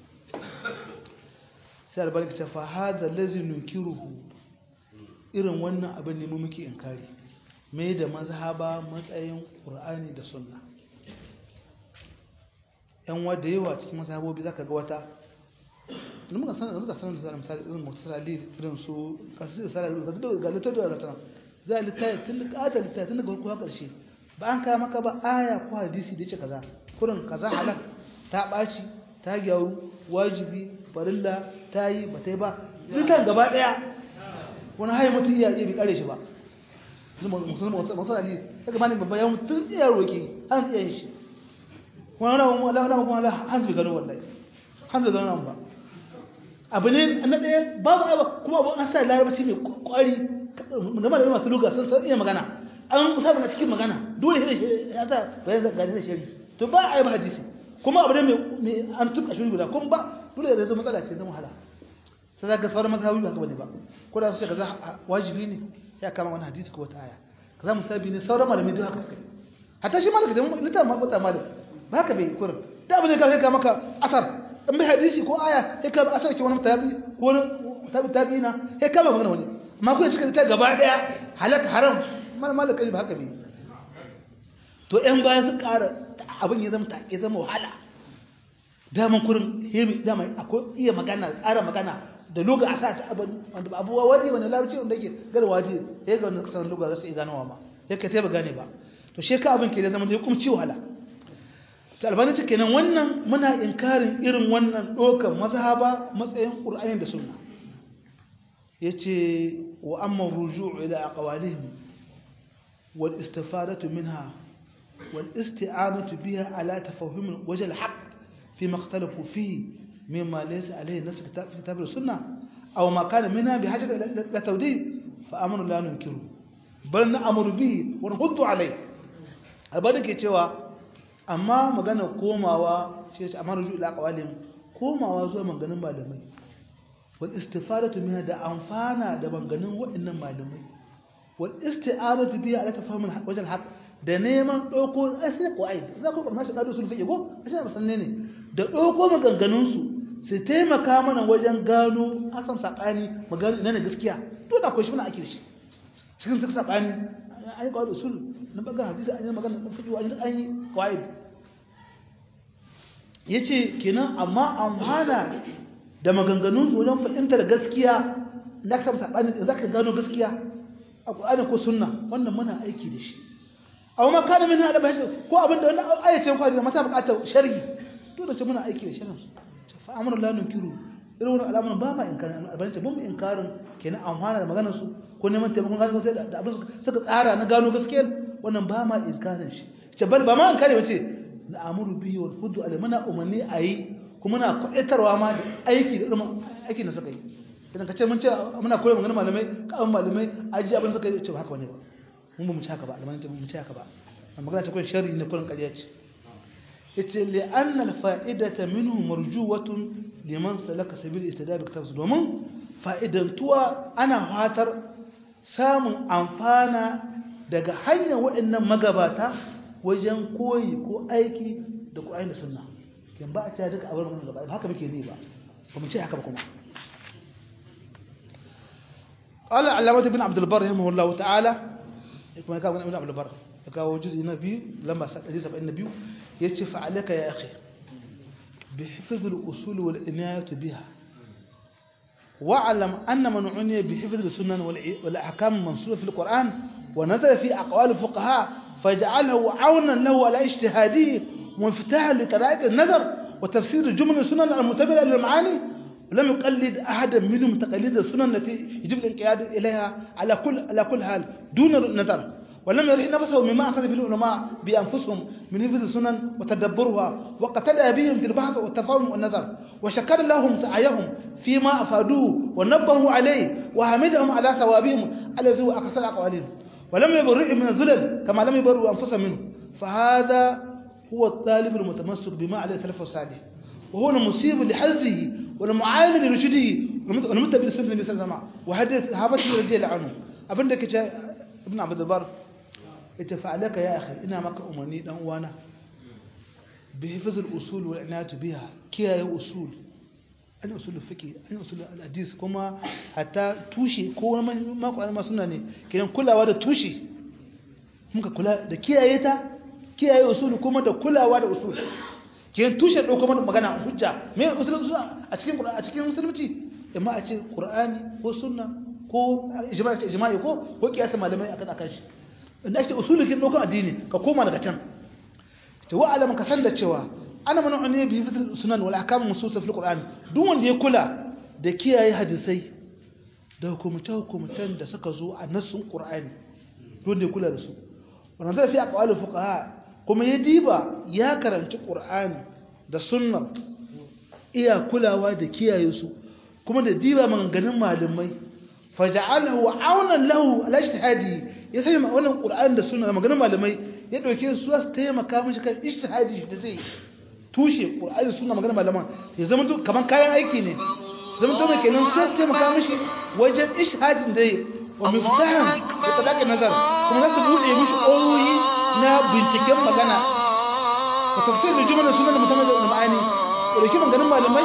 sai albarka ce fa hada lazi nunkiruhu irin wannan abin ne mu muke inkari mai da mazhaba matsayin qur'ani da sunna yan wanda yawa cikin mazhabobi zaka ga wata mun ga sanar da misali irin mutasali irin su kasu sara ga littafi da zata za littafi tun da littafi tun daga farko karshe ba an kawo maka ba aya ko hadisi da yace kaza kurin kaza halak ta baci ta gyaru wajibi farilla ta yi ba ta yi ba dukan gaba daya wani hayi mutum iya bi kare shi ba mutasali daga mani babba ya mutum iya roki an iya shi wala hanzu gano wallahi hanzu gano nan ba abu ne na ɗaya babu aiwa kuma abu an sa larabci mai kwari da malamai masu luga sun iya magana an kusa daga cikin magana dole shi ya sa bayan gani da shari to ba a yi ba hadisi kuma abu ne mai an tuka shuri guda kuma ba dole da zai matsala ce zan wahala sai za ka sauran mazhabi ba ka bane ba ko da su ce kaza wajibi ne ya kama wani hadisi ko wata aya kaza musabi ne sauran malamai duk haka suka yi hatta shi malaka da littafin mabata malam ba haka bai kurin da abu ne ka maka asar in bai hadisi ko aya sai ka asar ki wani tabi ko wani tabi na sai ka ba magana wani amma kun cika ta gaba daya halaka haram malaka ba haka bai to ɗan baya su ƙara abin ya zama wahala daman kurin hemi dama akwai iya magana tsara magana da loga a sa ta abuwa waje wani larabci wanda yake gara waje ya ga wanda kasar loga za su iya ganowa ma ya ka sai ba gane ba to shi ka abin ke da zama da ya kumci wahala ta albani ce kenan wannan muna inkarin irin wannan ɗaukar mazhaba matsayin ƙur'ani da sunna ya ce wa amma ruju'u ila aqwalihim wal istifadatu minha wal isti'anatu biha ala tafahum wajh al haqq fi ma ikhtalafu fihi mimma laysa alayhi nas fi kitab as-sunnah aw ma kana minha bi hajat ila tawdih fa amru la nunkiru bal na'muru bihi wa nahuddu alayhi albani ke cewa amma magana komawa shi ce amma ruju ila qawalin komawa zuwa maganin malamai wal istifadatu minha da amfana da maganin waɗannan malamai wal isti'aratu biha ala tafahum wajh al-haq da neman doko asali qaid za ku kuma shi kado sun fiye go ashe ba sanne ne da doko maganganun su taimaka mana wajen gano asan sakani magana ina ne gaskiya to da ko shi muna ake shi cikin duk sakani ai qaid usul na bangaren hadisi an yi magana da fiqh an yi qaid yace kenan amma amfana da maganganun su wajen fahimtar gaskiya da ka sabani zaka gano gaskiya a Qur'ani ko sunna wannan muna aiki da shi aw ma kana min hada bashi ko abinda wannan ayace ko da mata bukatar sharhi dole ce muna aiki da sharhi fa amru la nunkiru irin wannan alamun ba ma inkarin albanci mun inkarin kenan amfana da maganar su ko neman taimakon gano sai da abin suka tsara na gano gaskiyar wannan ba ma inkarin shi ce bal ba ma inkari wace na amuru bihi wal fudu ala mana umanni ayi kuma muna kwaitarwa ma da aiki da irin aikin da suka yi idan ka ce mun ce muna koyar maganar malamai kawai malamai aji abin suka yi ce ba haka bane ba mun ba mu ci haka ba almanin mun ci haka ba amma magana ce koyar sharri ne koyar ƙarya ce yace li anna al fa'idata minhu marjuwatun liman salaka sabil istidab kitab domin fa'idantuwa ana fatar samun amfana daga hanyar waɗannan magabata wajen koyi ko aiki da Qur'ani da Sunna kin ba a ce duka abin gaba haka muke ne ba ba mu ce haka ba kuma قال علامة ابن عبد البر رحمه الله تعالى كما قال ابن عبد البر قال جزء النبي لما حديث النبي يتشف عليك يا أخي بحفظ الأصول والعناية بها واعلم أن من عني بحفظ السنن والأحكام المنصوصة في القرآن ونظر في أقوال الفقهاء فجعله عونا له على اجتهاده وانفتاحا لطرائق النظر وتفسير الجمل السنن المتبعة للمعاني ولم يقلد أحدا منهم تقليد السنن التي يجب الانقياد إليها على كل حال دون النظر ولم يرح نفسه مما أخذ به العلماء بأنفسهم من حفظ السنن وتدبرها واقتدى بهم في البحث والتفاهم والنظر وشكر لهم سعيهم فيما أفادوه ونبهوا عليه وحمدهم على ثوابهم الذي هو أكثر أقوالهم ولم يبرئ من الذلل كما لم يبرئوا أنفسهم منه فهذا هو الطالب المتمسك بما عليه السلف الصالح وهو المصيب لحظه والمعالم لرشده والمتبع لسنة النبي صلى الله عليه وسلم وحديث صحابته رضي الله عنهم أبنك ابن عبد البر اتفعلك يا أخي إنا مك أمني دان وانا بحفظ الأصول والعناية بها كياي أصول أنا أصول الفقه أنا أصول الحديث كما حتى توشي كو ما قال ما سنة ne kidan kulawa da tushe muka kula da kiyaye ta kiyaye usul kuma da kulawa da usul kiyan tushe dauko mana magana hujja me usul a cikin musulunci amma a ce Qur'ani ko sunna ko ijma'i ko kiyasa malamai akan shi inda ake usulikin dokar addini ka koma daga can to wa alaman ka san da cewa ana manu'ani bi fitul sunan wal ahkam nusus fil qur'an duk wanda ya kula da kiyaye hadisai da hukumtan da suka zo a nassun qur'ani duk wanda ya kula da su wannan zai fi aqwalul fuqaha kuma ya diba ya karanci qur'ani da sunna iya kulawa da kiyaye su kuma da diba maganganun malamai faja'alahu aunan lahu ala ijtihadi ya sai wannan qur'ani da sunna maganar malamai ya dauke su su taimaka mishi kan ijtihadi da zai tushe qur'ani sunna maganar malaman ya zama to kaman kayan aiki ne zama to kenan su taimaka mishi wajen ijtihadin da wa miftahan da talaqi nazar kuma za su bude mishi ƙoyoyi na binciken magana wa tafsir da jumlar sunna da mutamma da ma'ani da dauki maganar malamai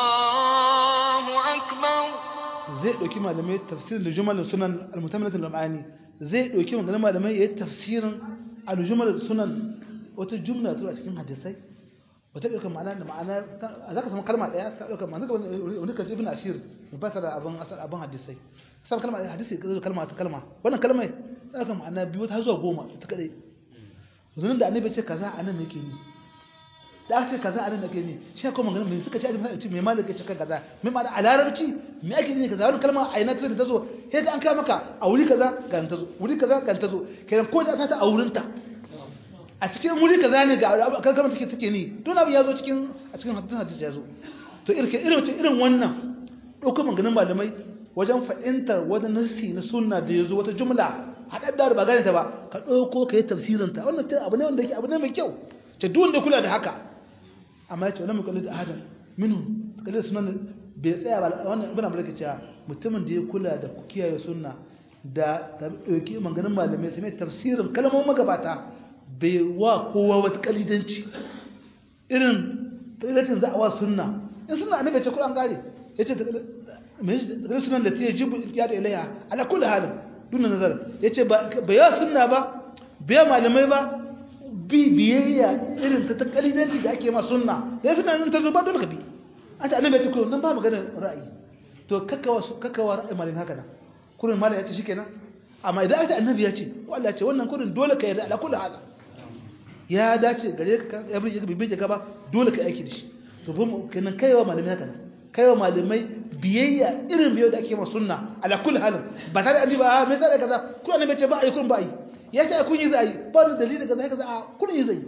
zai dauki malamai tafsir da jumlar sunan al-mutammalat al-ma'ani zai dauki maganar malamai yayin tafsirin al-jumlar sunan wata jumla ta cikin hadisai wata dauka ma'ana da ma'ana zaka samu kalma daya ka dauka ma'ana wani kaji ibn asir fasara abin hadisai sai kalma hadisi kalma ta kalma wannan kalmai zaka ma'ana biyu ta zuwa 10 ta kadai zunin da annabi ce kaza anan yake ni da aka ce kaza anan nake ni shi ko magana mai suka ce a ce mai malaka ce kaza mai ma a larabci me ake ni kaza wannan kalma a ina ta zo sai da an kai maka a wuri kaza ga ta zo wuri kaza ga ta zo kenan ko da ta aurinta a cikin wuri kaza ne ga kalmar take ni don abin ya zo cikin a cikin hadisi ya zo to irin wannan ɗaukar maganin malamai wajen fa'intar wani nassi na sunna da ya zo wata jumla haɗaɗɗa da ba gane ta ba ka ɗauko ka yi tafsirinta wannan abu ne wanda yake abu ne mai kyau ce duk wanda kula da haka amma ya ce wani mukalli da adam minu kalli da sunan bai tsaya ba wannan ibn abdul cewa mutumin da ya kula da kiyaye sunna da ɗauki maganin malamai sai mai tafsirin kalmomin magabata bai wa kowa wata kalidanci irin tsiratin za a wa sunna in sunna annabi ya ce kuran gare ya ce da sunan da ta yi jibu ya da ilaiha ala kulli halin duna nazar ya ce ba ya sunna ba biya malamai ba biyayya irin ta kalidanci da ake ma sunna da ya suna nan ta zo ba dole ka bi an ce annabi ya ce kuran nan ba magana ra'ayi to kakkawa ra'ayi malin haka nan kurin malin ya ce shi kenan amma idan aka annabi ya ce ko Allah ya ce wannan kurin dole ka yarda ala kulli halin ya dace gare ka ya bi gaba dole ka aiki da shi to kenan kaiwa malamai haka nan kaiwa malamai biyayya irin biyo da ake ma sunna ala kulli halin ba tare da ba me sai kaza ko annabi ce ba ai kun ba ai ya ce kun yi zai ba da dalili kaza kaza a kun yi zai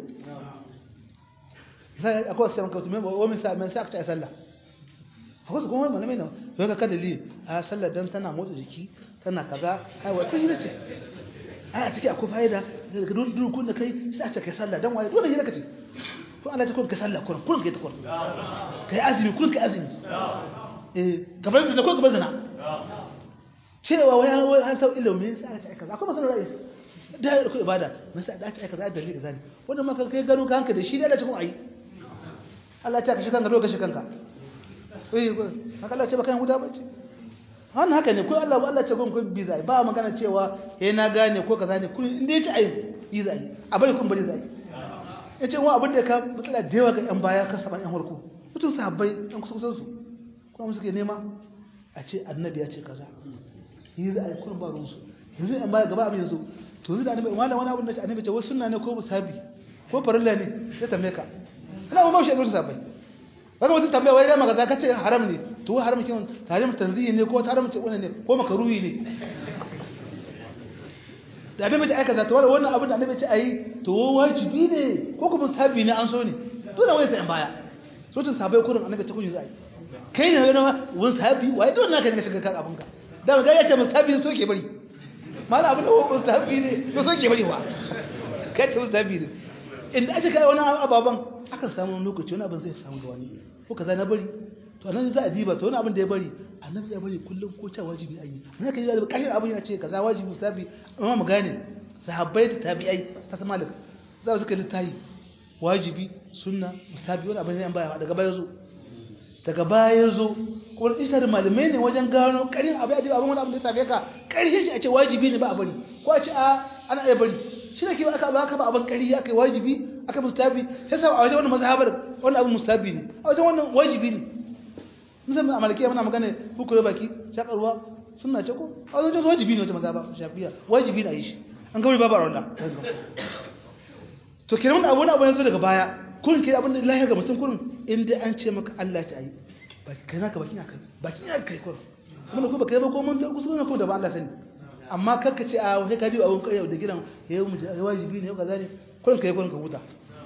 sai akwai sai ka tume wa min sa man sa ka sallah akwai su kuma malamai ne to ka dalili a sallah dan tana motsa jiki tana kaza ai wai kun yi zai a cikin akwai fa'ida ga duk kun da kai sai a ce kai sallah dan waye dole ne kace to Allah ta kun ka sallah kun kai ta kun kai azumi kun kai azumi gabar zina ko gabar zina cewa wai an sau ilimin sai aka ce kaza akwai masalar ra'ayi da ya ko ibada mun sai da aka kaza dalili kaza ne wannan ma kai gano ka hanka da shi da cikin ayi Allah ya ce ka shi kanka dole ka shi kanka haka Allah ce ba kan huda bace wannan haka ne ko Allah ce kun bi zai ba magana cewa na gane ko kaza ne kun inda yace ai yi zai a bari kun bari zai yace wa abin da ka matsala da yawa ga yan baya kan saban yan harko mutum sahabbai yan kusa su kuma suke nema a ce annabi ya ce kaza yi zai kun ba ruwan su yanzu yan baya gaba abin yanzu to yanzu da annabi wani abin da ce annabi ce wai sunna ne ko musabi ko farilla ne sai tambaye ka ina ba shi da sahabbai kaga mutum tambaya wai ga maka ka ce haram ne to haram kin tahrim tanzihi ne ko haram ce wannan ne ko makaruhi ne da annabi ce aika za to wannan abin da annabi ce ayi to wajibi ne ko kuma sabi ne an so ne to da wai sai an baya so tun sabai kurin annabi ce kun yi zai kai ne wani sabi wai don naka ne ka shiga kan abinka da ga ya ce musabi so ke bari mallan abin da wani sabi ne to so ke bari wa kai ce musabi ne inda ake kai wani ababan akan samu lokaci wani abin zai samu da wani ko kaza na bari to nan za a diba to wani abin da ya bari annabi ya bari kullum ko ta wajibi ayi ne kai da kashin abin ya ce kaza wajibi musabi amma mu gane sahabbai da tabi'ai ta sama malik za su kai littafi wajibi sunna musabi wani abin ne an baya daga baya zo ko ishar malamai ne wajen gano karin abin wani abin da ya sabe ka karshe shi a ce wajibi ne ba a bari ko a ce ana iya bari shi ne ke aka ba abin kari aka yi wajibi aka mustabi sai sa a wajen wannan mazhabar wannan abin mustabi ne a wajen wannan wajibi ne musamman a malikiya muna magana hukure baki shakarwa sunna ce ko a wajen wajibi ne wajen mazhaba shafiya wajibi ne a yi shi an gawari babu a wannan to kenan wannan abu ne zo daga baya kurin ke abin da lahiya ga mutum kurin inda an ce maka Allah ta yi baki kai naka bakin akai kurin mun ko baka yi ba ko mun da kusa ko da ba Allah sani amma kakka ce a wai ka diba abun kai da gidan yayin mu wajibi ne kaza ne kullun kai kullun ka huta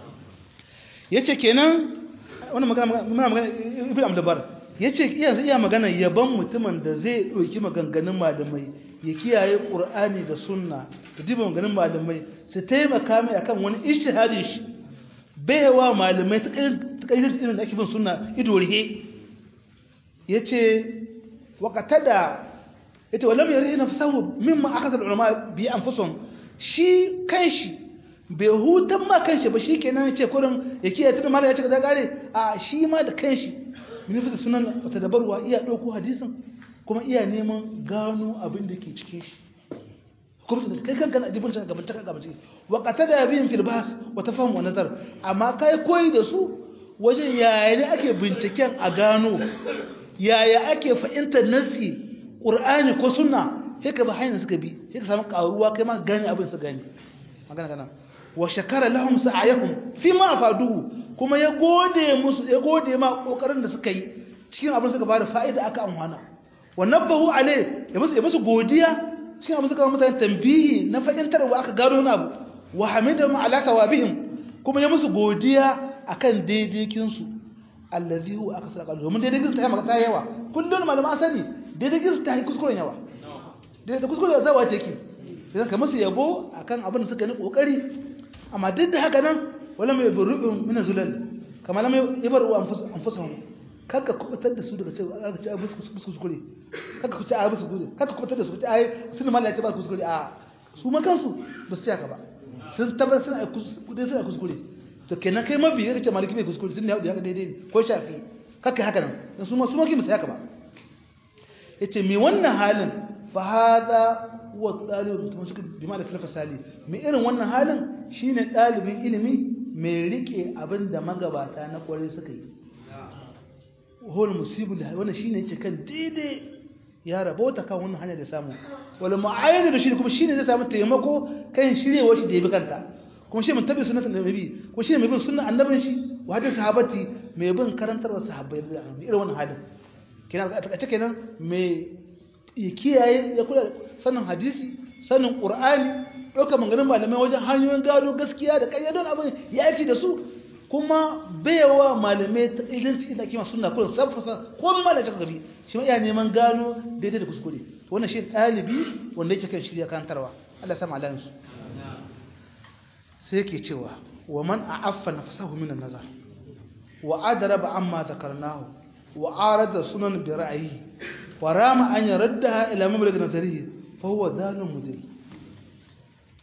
yace kenan wannan magana ibn abdulbar yace yanzu iya magana yaban mutumin da zai doki maganganun malamai ya kiyaye qur'ani da sunna da diba maganganun malamai su taimaka mai akan wani ijtihadin shi baiwa malamai ta irin da ake bin sunna ido rihe yace waqatada yace walam yarihi nafsuhu mimma akhadha ulama bi anfusihim shi kanshi bai hutan ma kanshi ba shikenan yace kurin yake ya tuna mallan ya ce da gare a shi ma da kanshi min fi sunan wata dabarwa iya dauko hadisin kuma iya neman gano abin da ke cikin shi kuma kai kanka na jibin gaban ta gaban ciki wa qatada bihim fil bahs wa tafahum wa nazar amma kai koyi da su wajen yaya ne ake binciken a gano yaya ake fahimtar nasi Qur'ani ko sunna sai ka ba hanyar suka bi sai ka samu karuwa kai ma gane abin su gane magana kana wa shakara lahum sa'ayhum fi ma afaduhu kuma ya gode ma kokarin da suka yi cikin abin suka bada fa'ida aka amfana wa nabahu alai ya musu godiya cikin abin suka ba mutane tambihi na fahimtarwa aka gano na abu wa hamidahum ala thawabihim kuma ya musu godiya akan daidaikin su allazi huwa akthar qalu domin daidaikin su ta maka ta yawa kullun malama sani daidaikin su ta yi kuskuren yawa da kuskure zawa take sai ka musu yabo akan abin da suka yi kokari amma duk da haka nan wala mai buru'un min zulal kamar lam yabaru anfusahum kaka kubutar da su daga cewa aka ci musu kuskure kaka ku ci a musu kuskure kaka kubutar da su ci ai sun mallaka ce ba kuskure a su ma kansu ba su ci haka ba sun tabbatar suna kuskure to kenan kai mabi kake ce maliki bai kuskure sun ne haka daidai ne ko shafi kaka haka nan su ma ki musu haka ba yace me wannan halin fa hada huwa talib mutamashik bima da salafa sali me irin wannan halin shine dalibin ilimi mai rike abinda magabata na kware suka yi hol musibul wannan shine yake kan daidai ya rabota kan wannan hanya da samu wala mu'ayyana da shi kuma shine zai samu taimako kan shiryewa shi da yabi kanta kuma shi mun tabi sunnatul nabi ko shine mai bin sunnan annabin shi wa hadisi sahabati mai bin karantarwar sahabbai da irin wannan halin kenan a take kenan mai ya kiyaye ya kula sanin hadisi sanin qur'ani doka maganganun malamai wajen hanyoyin gado gaskiya da kayyadon abin ya aiki da su kuma baiwa malamai ta ilinci ina kima sunna kullum sabfa ko malamin ka gabi shi ma iya neman gano daidai da kuskure wannan shi dalibi wanda yake kan shirya kantarwa Allah ya sama alamin su sai yake cewa wa man a'affa nafsahu min an-nazar wa adraba amma dhakarnahu wa arada sunan bi ra'yi wa rama an yaraddaha ila mablag nazarihi fa huwa dhalun mudil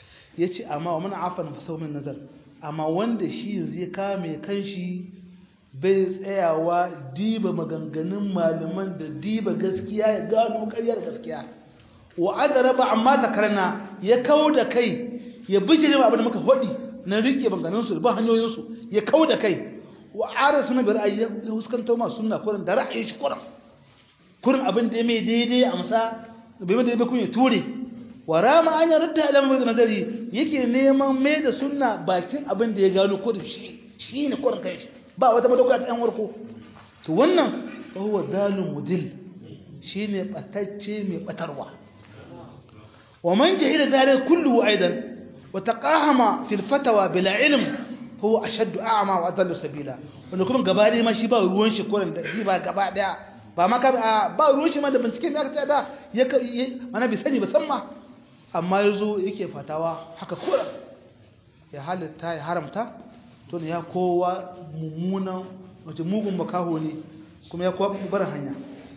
yace amma wa man a'affa nafsahu min an-nazar amma wanda shi yanzu ya kame kanshi bai tsayawa diba maganganun malaman da diba gaskiya ya gano ƙaryar gaskiya wa adaraba amma zakarna ya kauda kai ya bijire abin da muka hodi na rike maganganun su ba hanyoyin su ya kauda kai wa arasu na bi ra'ayi ya huskanto ma sunna kurin da ra'ayi shi kurin abin da mai daidai amsa bai mai daidai kun ya ture wa rama an yarda ilimin nazari yake neman mai da sunna bakin abin da ya gano kurin shi ne kurin kai ba wata madogara ta yan warko to wannan fa huwa dalun mudil shine batacce mai batarwa wa man jahila dalil kulluhu aidan wa taqahama fil fatwa bila ilm huwa ashaddu a'ma wa adallu sabila wanda kuma gaba dai ma shi ba ruwan shi kurin da ba gaba daya ba ma ba ruwan shi ma da bincike ne aka tsaya da mana bi sani ba san ma amma yazo yake fatawa haka kurin ya halitta ya haramta to ne ya kowa mummunan wace mugun makaho ne kuma ya kowa barin hanya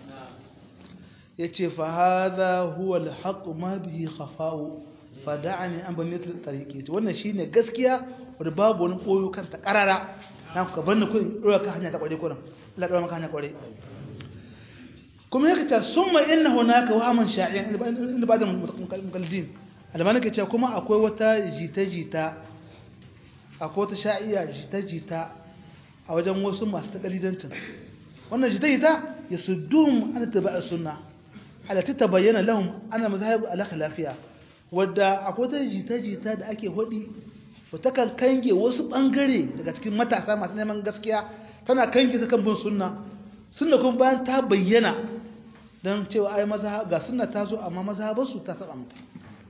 yace fa hadha huwa alhaq ma bihi khafa'u fada'ani an baniyat tariqi to wannan shine gaskiya wanda babu wani koyo kan ta karara dan ka banni kun dora ka hanya ta kware kuran Allah dora maka hanya kware kuma yake ta summa inna hunaka wahaman sha'i'an inda ba'da mukallidin almana ke ce kuma akwai wata jita-jita akwai wata sha'iya jita-jita a wajen wasu masu takalidancin wannan jita-jita ya suddum an tabi'a sunna alati tabayyana lahum ana mazhab ala khilafiya wadda akwai wata jita-jita da ake hodi wata kan kange wasu bangare daga cikin matasa masu neman gaskiya tana kange ta kan bin sunna kuma bayan ta bayyana dan cewa ai mazhab ga sunna ta zo amma mazhabansu ta saba mata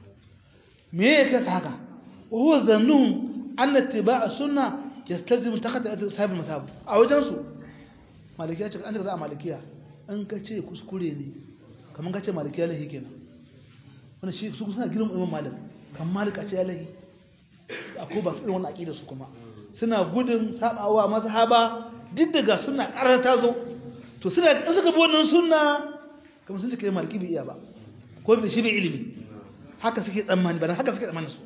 me yake haka huwa zannun أن اتباع السنة يستلزم تقدم صاحب المذهب أو جنسو مالكية أنت كذا مالكية أنك شيء كسكولي ني كمان كشيء مالكية له هيكنا وانا شيء سوكسنا جرم إمام مالك كم مالك أشياء له أكوبا في وانا أكيد سكما سنا بدن سام أو مذهبا جد سنة أرتازو تو سنة أنت كبونا سنة كمان سنة كلام مالكي بيجابا كل شيء بعلمي هكذا سكت أمان بنا هكذا سكت أمان سو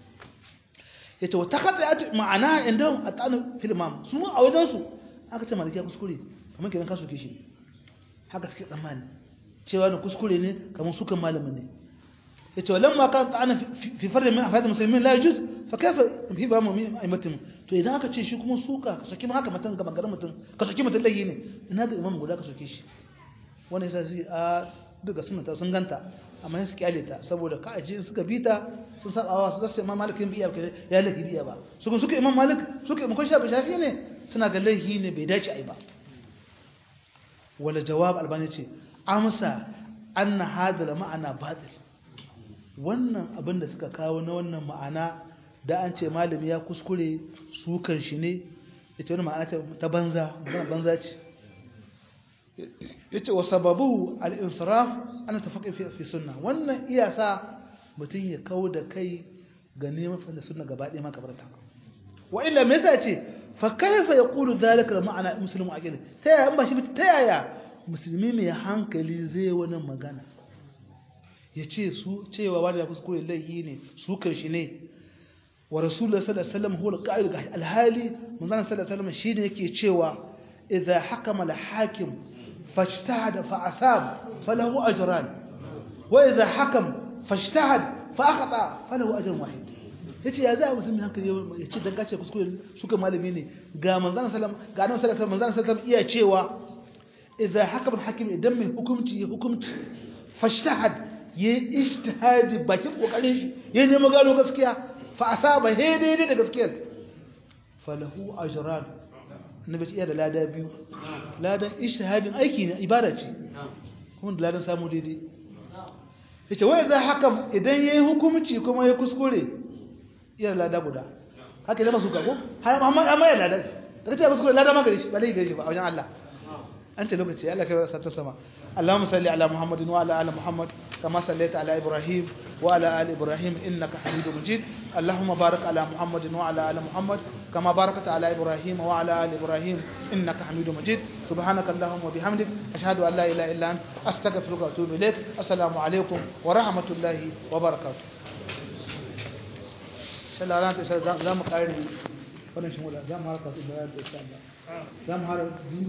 yace wa takhaddat ma'ana indahum atanu fil imam su a wajen su aka ce malikiya kuskure kamar kiran ka soke shi haka suke tsammani cewa ne kuskure ne kamar sukan malamin ne yace walamma kan ta'ana fi fard min afrad muslimin la yajuz fa kayfa fi ba mu'min aimatin to idan aka ce shi kuma suka ka soki haka mutan ga bangaren mutum ka soki mutum dai ne ina ga imam guda ka soke shi wannan yasa sai a duka sunna sun ganta amma sai su kyale ta saboda ka aje suka bita sun sabawa su zasu imam malikin biya ya laki biya ba su kun suka imam malik suka imam shafi ne suna ga laihi ne bai dace ai ba wala jawab albani ce amsa anna hadal ma'ana batil wannan abin da suka kawo na wannan ma'ana da an ce malami ya kuskure su kan shi ne ita wannan ma'ana ta banza ce yace wa sababu al-insiraf ana tafaqi fi sunna wannan iyasa mutun ya kauda kai ga neman fanda sunna gaba ɗaya maka barata wa illa me yasa ce fa kayfa yaqulu dhalika ma'ana muslimu aqil ta yaya in ba shi ta yaya musulmi mai hankali zai wannan magana yace su cewa wani ya kuskure laihi ne su kan shi ne wa rasulullahi sallallahu alaihi wasallam huwa al-qa'id al-hali manzon sallallahu alaihi wasallam shine yake cewa idza hakama al-hakim فاجتهد فأصاب فله أجران وإذا حكم فاجتهد فأخطأ فله أجر واحد yace ya za musulmi hankali yace dan kace kuskure suka malami ne ga manzon sallam ga annabi sallallahu alaihi wasallam iya cewa idza hakama al-hakim idan mai hukunci ya hukunci fashtahad ya ijtihadi baki kokarin shi ya nemi gano gaskiya fa asaba he daidai da gaskiyar falahu ajran annabi iya da lada biyu ladan ijtihadin aiki ne ibada ce kuma da ladan samu daidai yace wai za hakam idan yayi hukunci kuma ya kuskure iya lada guda haka ne masu ko amma ya lada daga ce kuskure lada magari shi ba lai gari shi ba a wajen Allah an ce lokaci Allah kai sa ta sama Allahumma salli ala Muhammadin wa ala ali Muhammad kama sallaita ala Ibrahim wa ala ali Ibrahim innaka Hamidum Majid Allahumma barik ala Muhammadin wa ala ali Muhammad kama barakta ala Ibrahim wa ala ali Ibrahim innaka Hamidum Majid subhanaka Allahumma wa bihamdik ashhadu an la ilaha illa anta astaghfiruka wa atubu ilaik assalamu alaikum wa rahmatullahi wa barakatuh sallallahu alaihi wasallam zamu kare wannan shi wala za mu harka su da insha Allah za mu harka